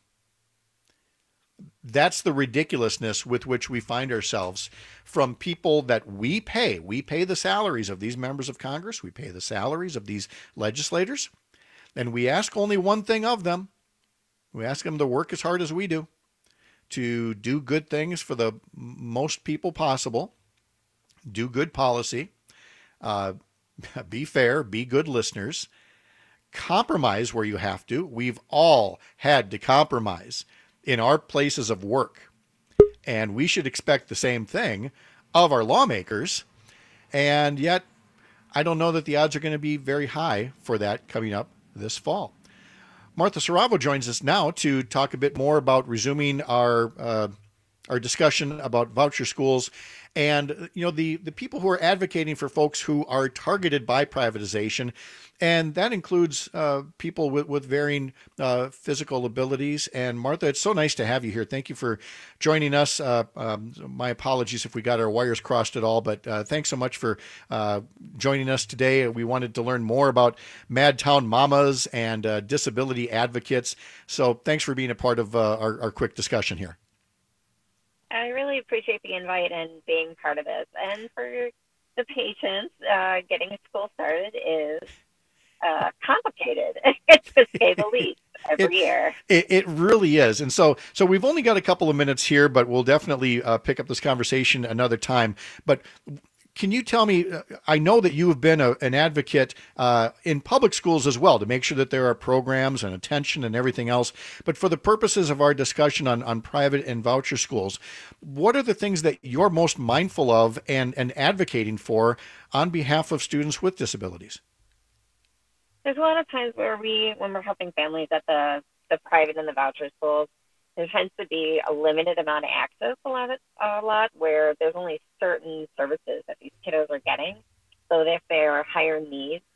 That's the ridiculousness with which we find ourselves from people that we pay. We pay the salaries of these members of Congress. We pay the salaries of these legislators. And we ask only one thing of them. We ask them to work as hard as we do, to do good things for the most people possible, do good policy, uh, be fair, be good listeners, compromise where you have to. We've all had to compromise in our places of work, and we should expect the same thing of our lawmakers. And yet, I don't know that the odds are going to be very high for that coming up this fall. Martha Saravo joins us now to talk a bit more about resuming our uh, our discussion about voucher schools and, you know, the, the people who are advocating for folks who are targeted by privatization. And that includes uh, people with, with varying uh, physical abilities. And Martha, it's so nice to have you here. Thank you for joining us. Uh, um, my apologies if we got our wires crossed at all, but uh, thanks so much for uh, joining us today. We wanted to learn more about Madtown Mamas and uh, disability advocates. So thanks for being a part of uh, our, our quick discussion here. I really appreciate the invite and being part of this. And for the patients, uh, getting school started is Uh, complicated, to say the least, every it, year. It, it really is. And so so we've only got a couple of minutes here, but we'll definitely uh, pick up this conversation another time. But can you tell me, I know that you have been a, an advocate uh, in public schools as well to make sure that there are programs and attention and everything else. But for the purposes of our discussion on, on private and voucher schools, what are the things that you're most mindful of and, and advocating for on behalf of students with disabilities? There's a lot of times where we, when we're helping families at the, the private and the voucher schools, there tends to be a limited amount of access a lot, of, a lot where there's only certain services that these kiddos are getting. So if there are higher needs,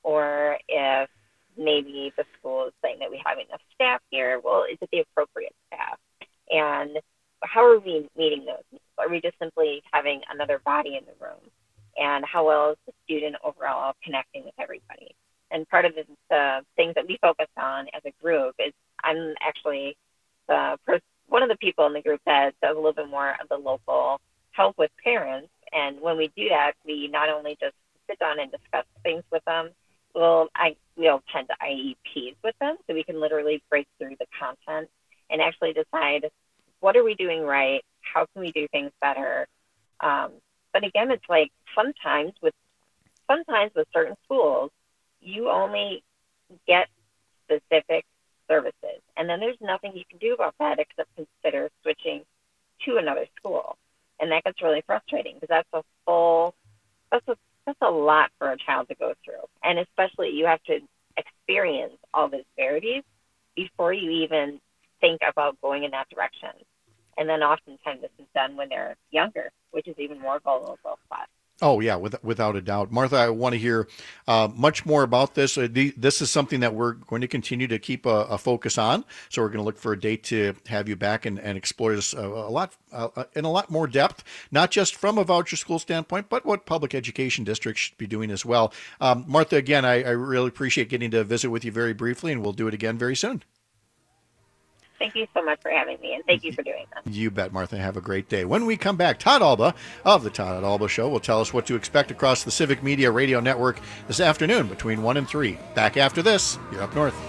or if maybe the school is saying that we have enough staff here, well, is it the appropriate staff? And how are we meeting those needs? Are we just simply having another body in the room? And how well is the student overall connecting with everybody? And part of the, the things that we focus on as a group is I'm actually the pers- one of the people in the group that does a little bit more of the local help with parents. And when we do that, we not only just sit down and discuss things with them, we'll, I, we'll tend to I E Ps with them, so we can literally break through the content and actually decide what are we doing right, how can we do things better. Um, but again, it's like sometimes with sometimes with certain schools, you only get specific services. And then there's nothing you can do about that except consider switching to another school. And that gets really frustrating because that's a full, that's a, that's a lot for a child to go through. And especially you have to experience all the disparities before you even think about going in that direction. And then oftentimes this is done when they're younger, which is even more vulnerable spot. Oh, yeah, with, without a doubt. Martha, I want to hear uh, much more about this. Uh, the, this is something that we're going to continue to keep a, a focus on. So we're going to look for a date to have you back and, and explore this a, a lot uh, in a lot more depth, not just from a voucher school standpoint, but what public education districts should be doing as well. Um, Martha, again, I, I really appreciate getting to visit with you very briefly, and we'll do it again very soon. Thank you so much for having me, and thank you for doing that. You bet, Martha. Have a great day. When we come back, Todd Alba of the Todd Alba Show will tell us what to expect across the Civic Media Radio Network this afternoon between one and three. Back after this, you're Up North.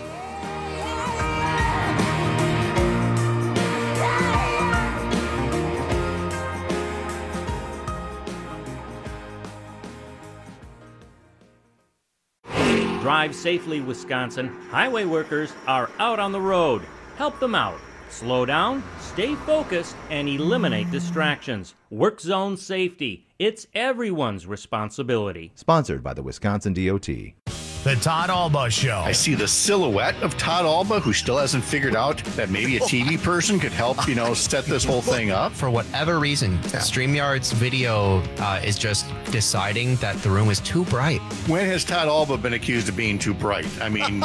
Drive safely, Wisconsin. Highway workers are out on the road. Help them out. Slow down, stay focused, and eliminate distractions. Work zone safety. It's everyone's responsibility. Sponsored by the Wisconsin D O T. The Todd Alba Show. I see the silhouette of Todd Alba, who still hasn't figured out that maybe a T V person could help, you know, set this whole thing up. For whatever reason, yeah. StreamYard's video uh, is just deciding that the room is too bright. When has Todd Alba been accused of being too bright? I mean,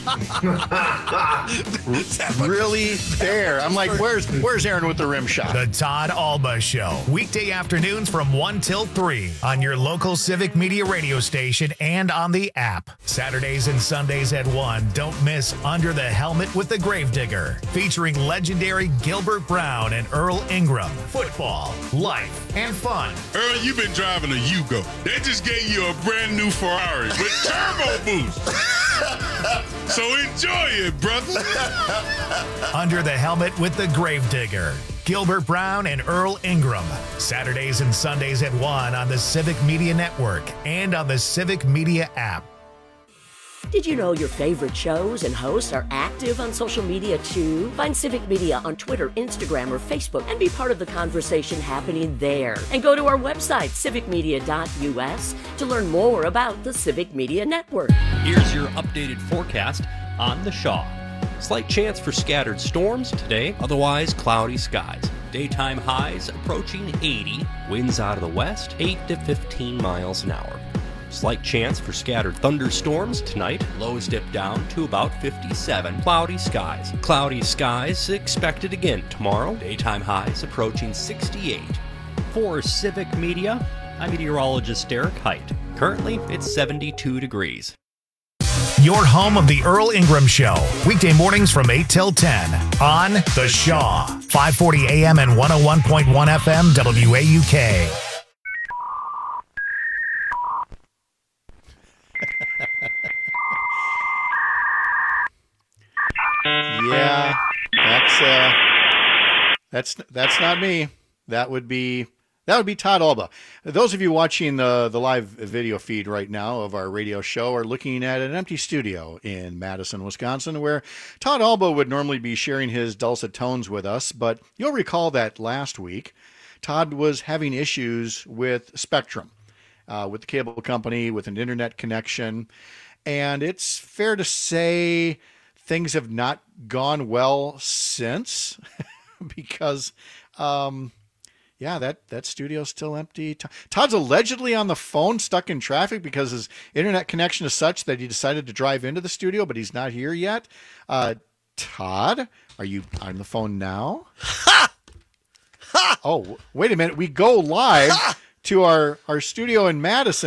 really there. I'm like, where's where's Aaron with the rim shot? The Todd Alba Show. Weekday afternoons from one till three on your local Civic Media radio station and on the app. Saturdays and Sundays at one. Don't miss Under the Helmet with the Gravedigger, featuring legendary Gilbert Brown and Earl Ingram. Football, life, and fun. Earl, you've been driving a Yugo. They just gave you a brand new Ferrari with turbo boost. So enjoy it, brother. Under the Helmet with the Gravedigger. Gilbert Brown and Earl Ingram. Saturdays and Sundays at one on the Civic Media Network and on the Civic Media app. Did you know your favorite shows and hosts are active on social media too? Find Civic Media on Twitter, Instagram, or Facebook and be part of the conversation happening there. And go to our website, civic media dot u s, to learn more about the Civic Media Network. Here's your updated forecast on the Shaw. Slight chance for scattered storms today, otherwise cloudy skies. Daytime highs approaching eighty, winds out of the west, eight to fifteen miles an hour. Slight chance for scattered thunderstorms tonight, lows dip down to about fifty-seven, cloudy skies. Cloudy skies expected again tomorrow, daytime highs approaching sixty-eight. For Civic Media, I'm meteorologist Derek Height. Currently, it's seventy-two degrees. Your home of the Earl Ingram Show, weekday mornings from eight till ten on The Shaw, five forty A M and one oh one point one F M W A U K. Yeah, that's uh, that's that's not me. That would be that would be Todd Alba. Those of you watching the the live video feed right now of our radio show are looking at an empty studio in Madison, Wisconsin, where Todd Alba would normally be sharing his dulcet tones with us. But you'll recall that last week, Todd was having issues with Spectrum, uh, with the cable company, with an internet connection, and it's fair to say things have not gone well since because, um, yeah, that, that studio's still empty. Todd's allegedly on the phone stuck in traffic because his internet connection is such that he decided to drive into the studio, but he's not here yet. Uh, Todd, are you on the phone now? Oh, wait a minute. We go live to our, our studio in Madison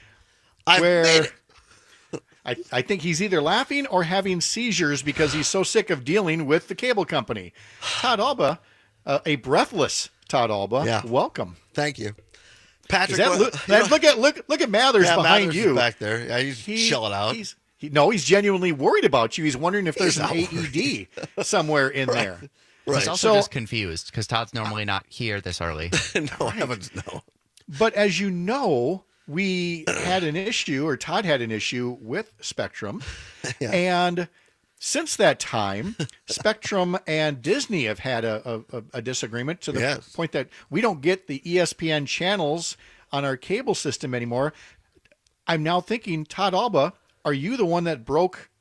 where I, I think he's either laughing or having seizures because he's so sick of dealing with the cable company. Todd Alba, uh, a breathless Todd Alba. Yeah. Welcome. Thank you. Patrick, that, what, look, that, know, look at look look at Mathers yeah, behind Mathers you is back there. Yeah, he's he, chilling out. He's, he, no, he's genuinely worried about you. He's wondering if there's he's an A E D somewhere in right. there. Right. He's also so, just confused because Todd's normally not here this early. no, right. heavens no. But as you know, we had an issue, or Todd had an issue with Spectrum, yeah. and since that time, Spectrum and Disney have had a, a, a disagreement to the yes. point that we don't get the E S P N channels on our cable system anymore. I'm now thinking, Todd Alba, are you the one that broke?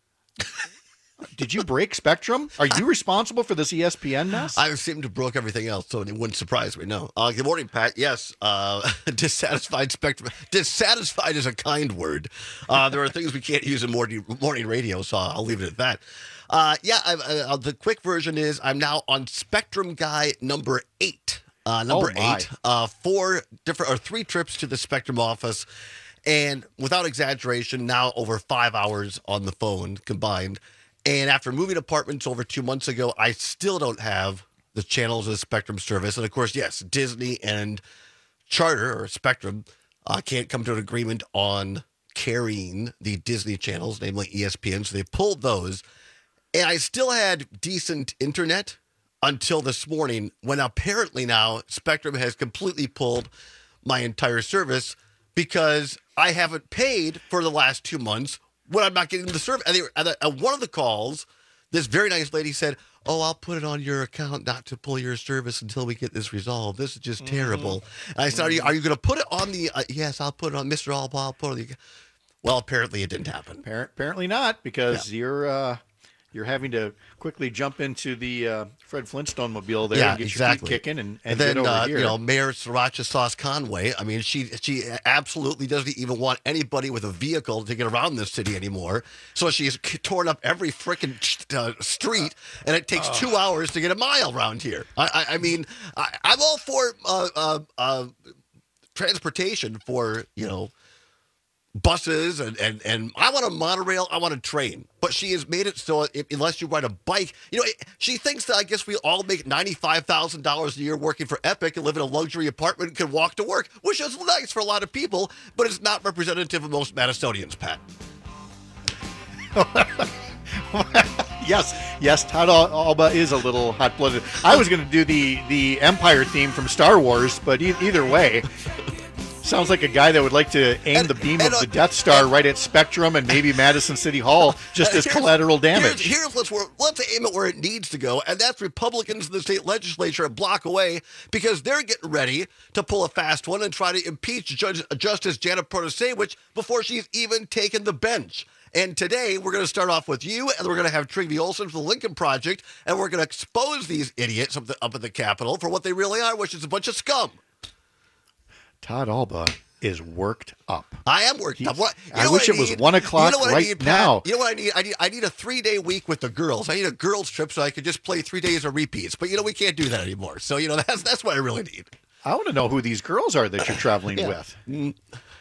Did you break Spectrum? Are you responsible for this E S P N mess? I seem to broke everything else, so it wouldn't surprise me. No. Uh, good morning, Pat. Yes, uh, dissatisfied Spectrum. Dissatisfied is a kind word. Uh, there are things we can't use in morning, morning radio, so I'll leave it at that. Uh, yeah, I, uh, the quick version is I'm now on Spectrum Guy number eight. Uh, number oh eight. Uh, four different or three trips to the Spectrum office, and without exaggeration, now over five hours on the phone combined. And after moving apartments over two months ago, I still don't have the channels of the Spectrum service. And of course, yes, Disney and Charter or Spectrum uh, can't come to an agreement on carrying the Disney channels, namely E S P N. So they pulled those. And I still had decent internet until this morning when apparently now Spectrum has completely pulled my entire service because I haven't paid for the last two months when I'm not getting the service. And, they, and at one of the calls, this very nice lady said, oh, I'll put it on your account not to pull your service until we get this resolved. This is just mm-hmm. terrible. And I said, are you, are you going to put it on the, uh, yes, I'll put it on, Mister Alba, I'll put it on the, well, apparently it didn't happen. Apparently not, because yeah. you're, uh, you're having to quickly jump into the uh, Fred Flintstone mobile there yeah, and get exactly. your feet kicking and, and, and then, get over uh, here. you know, Mayor Sriracha Sauce Conway, I mean, she she absolutely doesn't even want anybody with a vehicle to get around this city anymore. So she's torn up every freaking uh, street, and it takes oh. two hours to get a mile around here. I, I, I mean, I, I'm all for uh, uh, uh, transportation for, you know, buses and, and, and I want a monorail, I want a train. But she has made it so if, unless you ride a bike, you know, it, she thinks that I guess we all make ninety-five thousand dollars a year working for Epic and live in a luxury apartment and can walk to work, which is nice for a lot of people, but it's not representative of most Madisonians, Pat. Yes, yes, Todd Alba is a little hot-blooded. I was going to do the, the Empire theme from Star Wars, but e- either way. Sounds like a guy that would like to aim And- the beam and, of uh, the Death Star right at Spectrum and maybe Madison City Hall just as Here's- collateral damage. Here's, here's let's, where- let's aim it where it needs to go, and that's Republicans in the state legislature a block away because they're getting ready to pull a fast one and try to impeach Judge, Justice Janet Protasewicz before she's even taken the bench. And today, we're going to start off with you, and we're going to have Trygve Olsen from the Lincoln Project, and we're going to expose these idiots up, the, up at the Capitol for what they really are, which is a bunch of scum. Todd Alba is worked up. I am worked up. What, you I know wish what it was need? one o'clock you know what right I need, Pat? now. You know what I need? I need I need a three-day week with the girls. I need a girls trip so I could just play three days of repeats. But, you know, we can't do that anymore. So, you know, that's that's what I really need. I want to know who these girls are that you're traveling Yeah. with. Mm.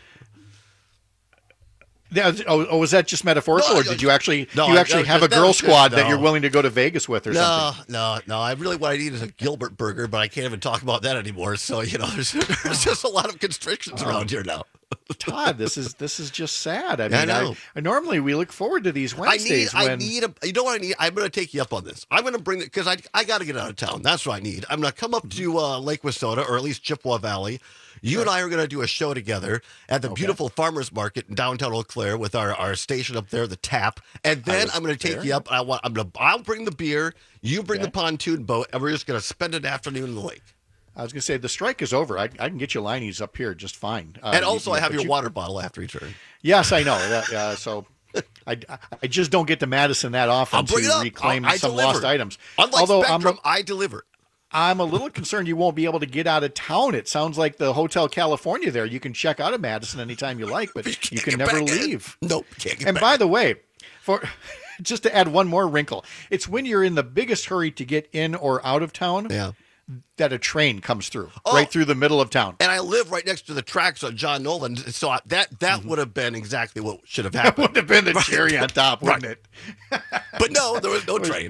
Yeah, oh, oh, was that just metaphorical, No, or did you actually no, you I- actually that have was a just- that girl was just- squad that no. you're willing to go to Vegas with or No, something? no, no. I really what I need is a Gilbert burger, but I can't even talk about that anymore. So, you know, there's, there's just a lot of constrictions around here now. Todd, this is this is just sad. I I mean, I know. I, normally we look forward to these I need, Wednesdays I when need a, you know what I need? I'm going to take you up on this. I'm going to bring it because I, I got to get out of town. That's what I need. I'm going to come up to uh, Lake Wissota or at least Chippewa Valley. You and I are going to do a show together at the Okay. beautiful farmers market in downtown Eau Claire with our, our station up there, the Tap. And I then was I'm going to take there. you up. I want, I'm going to, I'll bring the beer. You bring Okay. the pontoon boat, and we're just going to spend an afternoon in the lake. I was going to say the strike is over. I, I can get you linies up here just fine. Uh, and you- also, you- I have but your you- water bottle after each turn. Yes, I know. That, uh, so I, I just don't get to Madison that often I'll bring it to up. reclaim I'll- I some deliver. lost items. Unlike Although Spectrum, I'm, I deliver. I'm a little concerned you won't be able to get out of town. It sounds like the Hotel California there. You can check out of Madison anytime you like, but you can get never back in. leave. Nope, can't get And back by in. the way, for just to add one more wrinkle, it's when you're in the biggest hurry to get in or out of town Yeah. that a train comes through Oh. right through the middle of town. And I live right next to the tracks on John Nolan, so I, that that would have been exactly what should have That happened. would have been the Right. cherry on top, wouldn't Right. it? But no, there was no train.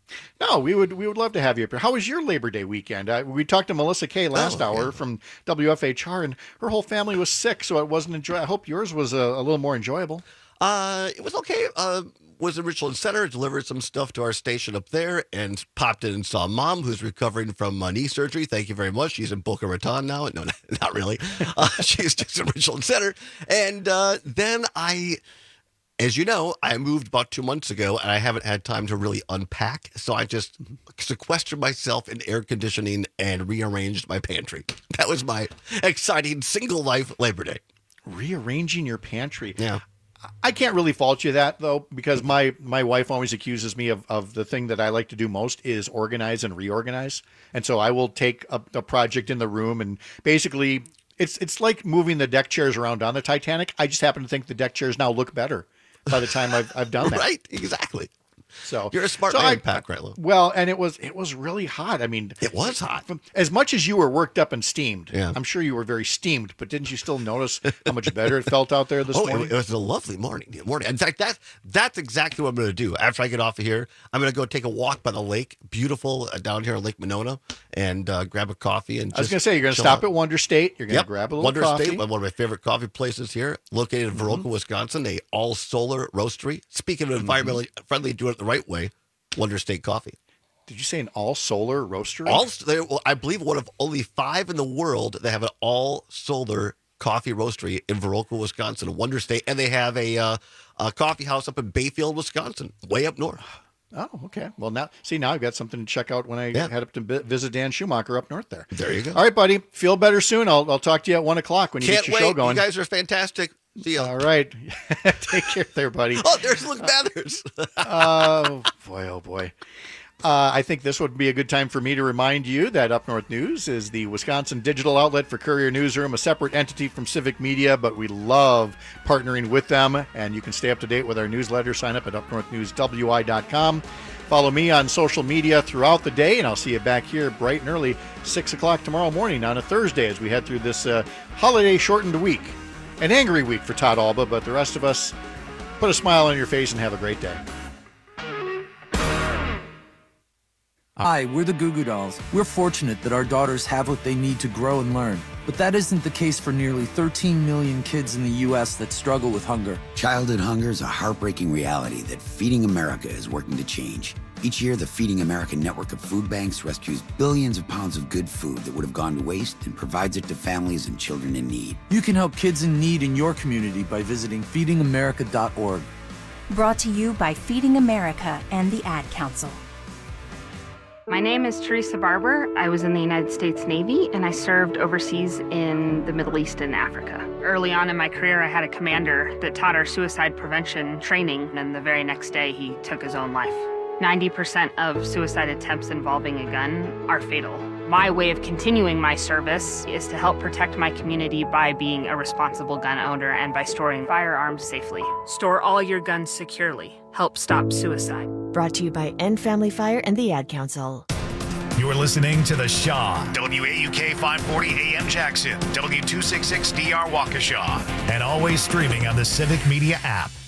No, we would we would love to have you up here. How was your Labor Day weekend? Uh, we talked to Melissa Kay last Oh, hour yeah. from W F H R, and her whole family was sick, so it wasn't enjoy. I hope yours was a, a little more enjoyable. Uh, it was okay. Uh, was in Richland Center, delivered some stuff to our station up there, and popped in and saw Mom, who's recovering from uh, knee surgery. Thank you very much. She's in Boca Raton now. No, not, not really. Uh, she's just in Richland Center. And uh, then I, as you know, I moved about two months ago, and I haven't had time to really unpack. So I just sequestered myself in air conditioning and rearranged my pantry. That was my exciting single life Labor Day. Rearranging your pantry. Yeah. I can't really fault you that though, because my my wife always accuses me of, of the thing that I like to do most is organize and reorganize. And so I will take a, a project in the room and basically it's it's like moving the deck chairs around on the Titanic. I just happen to think the deck chairs now look better by the time I've I've done that. Right, exactly. So You're a smart so man, I- Pat Gretlow. Well, and it was it was really hot. I mean, It was hot. as much as you were worked up and steamed. Yeah. I'm sure you were very steamed, but didn't you still notice how much better it felt out there this Oh, morning? it, it was a lovely morning. Morning. In fact, that's that's exactly what I'm going to do. After I get off of here, I'm going to go take a walk by the lake, beautiful uh, down here on Lake Monona, and uh, grab a coffee. And I was just going to say, you're going to chill stop out. at Wonder State. You're going to Yep. grab a little Wonder coffee. State, one of my favorite coffee places here, located in Viroqua, Wisconsin, a all-solar roastery. Speaking of environmentally friendly, doing it the right way, Wonder State Coffee. Did you say an all-solar roastery? All, they're, well, I believe one of only five in the world that have an all-solar coffee roastery in Viroqua, Wisconsin, Wonder State, and they have a, uh, a coffee house up in Bayfield, Wisconsin, way up north. Oh, okay. Well, now, see, now I've got something to check out when I Yeah. head up to vi- visit Dan Schumacher up north there. There you go. All right, buddy. Feel better soon. I'll, I'll talk to you at one o'clock when you Can't get your wait. show going. You guys are fantastic. See ya. All right. Take care there, buddy. Oh, there's Luke Mathers. Oh, boy, oh, boy. Uh, I think this would be a good time for me to remind you that Up North News is the Wisconsin digital outlet for Courier Newsroom, a separate entity from Civic Media, but we love partnering with them, and you can stay up to date with our newsletter. Sign up at up north news w i dot com. Follow me on social media throughout the day, and I'll see you back here bright and early, six o'clock tomorrow morning on a Thursday as we head through this uh, holiday-shortened week. An angry week for Todd Alba, but the rest of us, put a smile on your face and have a great day. Hi, we're the Goo Goo Dolls. We're fortunate that our daughters have what they need to grow and learn. But that isn't the case for nearly thirteen million kids in the U S that struggle with hunger. Childhood hunger is a heartbreaking reality that Feeding America is working to change. Each year, the Feeding America network of food banks rescues billions of pounds of good food that would have gone to waste and provides it to families and children in need. You can help kids in need in your community by visiting feeding america dot org. Brought to you by Feeding America and the Ad Council. My name is Teresa Barber. I was in the United States Navy, and I served overseas in the Middle East and Africa. Early on in my career, I had a commander that taught our suicide prevention training, and the very next day, he took his own life. ninety percent of suicide attempts involving a gun are fatal. My way of continuing my service is to help protect my community by being a responsible gun owner and by storing firearms safely. Store all your guns securely. Help stop suicide. Brought to you by End Family Fire and the Ad Council. You're listening to The Shaw, W A U K five forty A M Jackson, W two sixty-six D R Waukesha, and always streaming on the Civic Media app.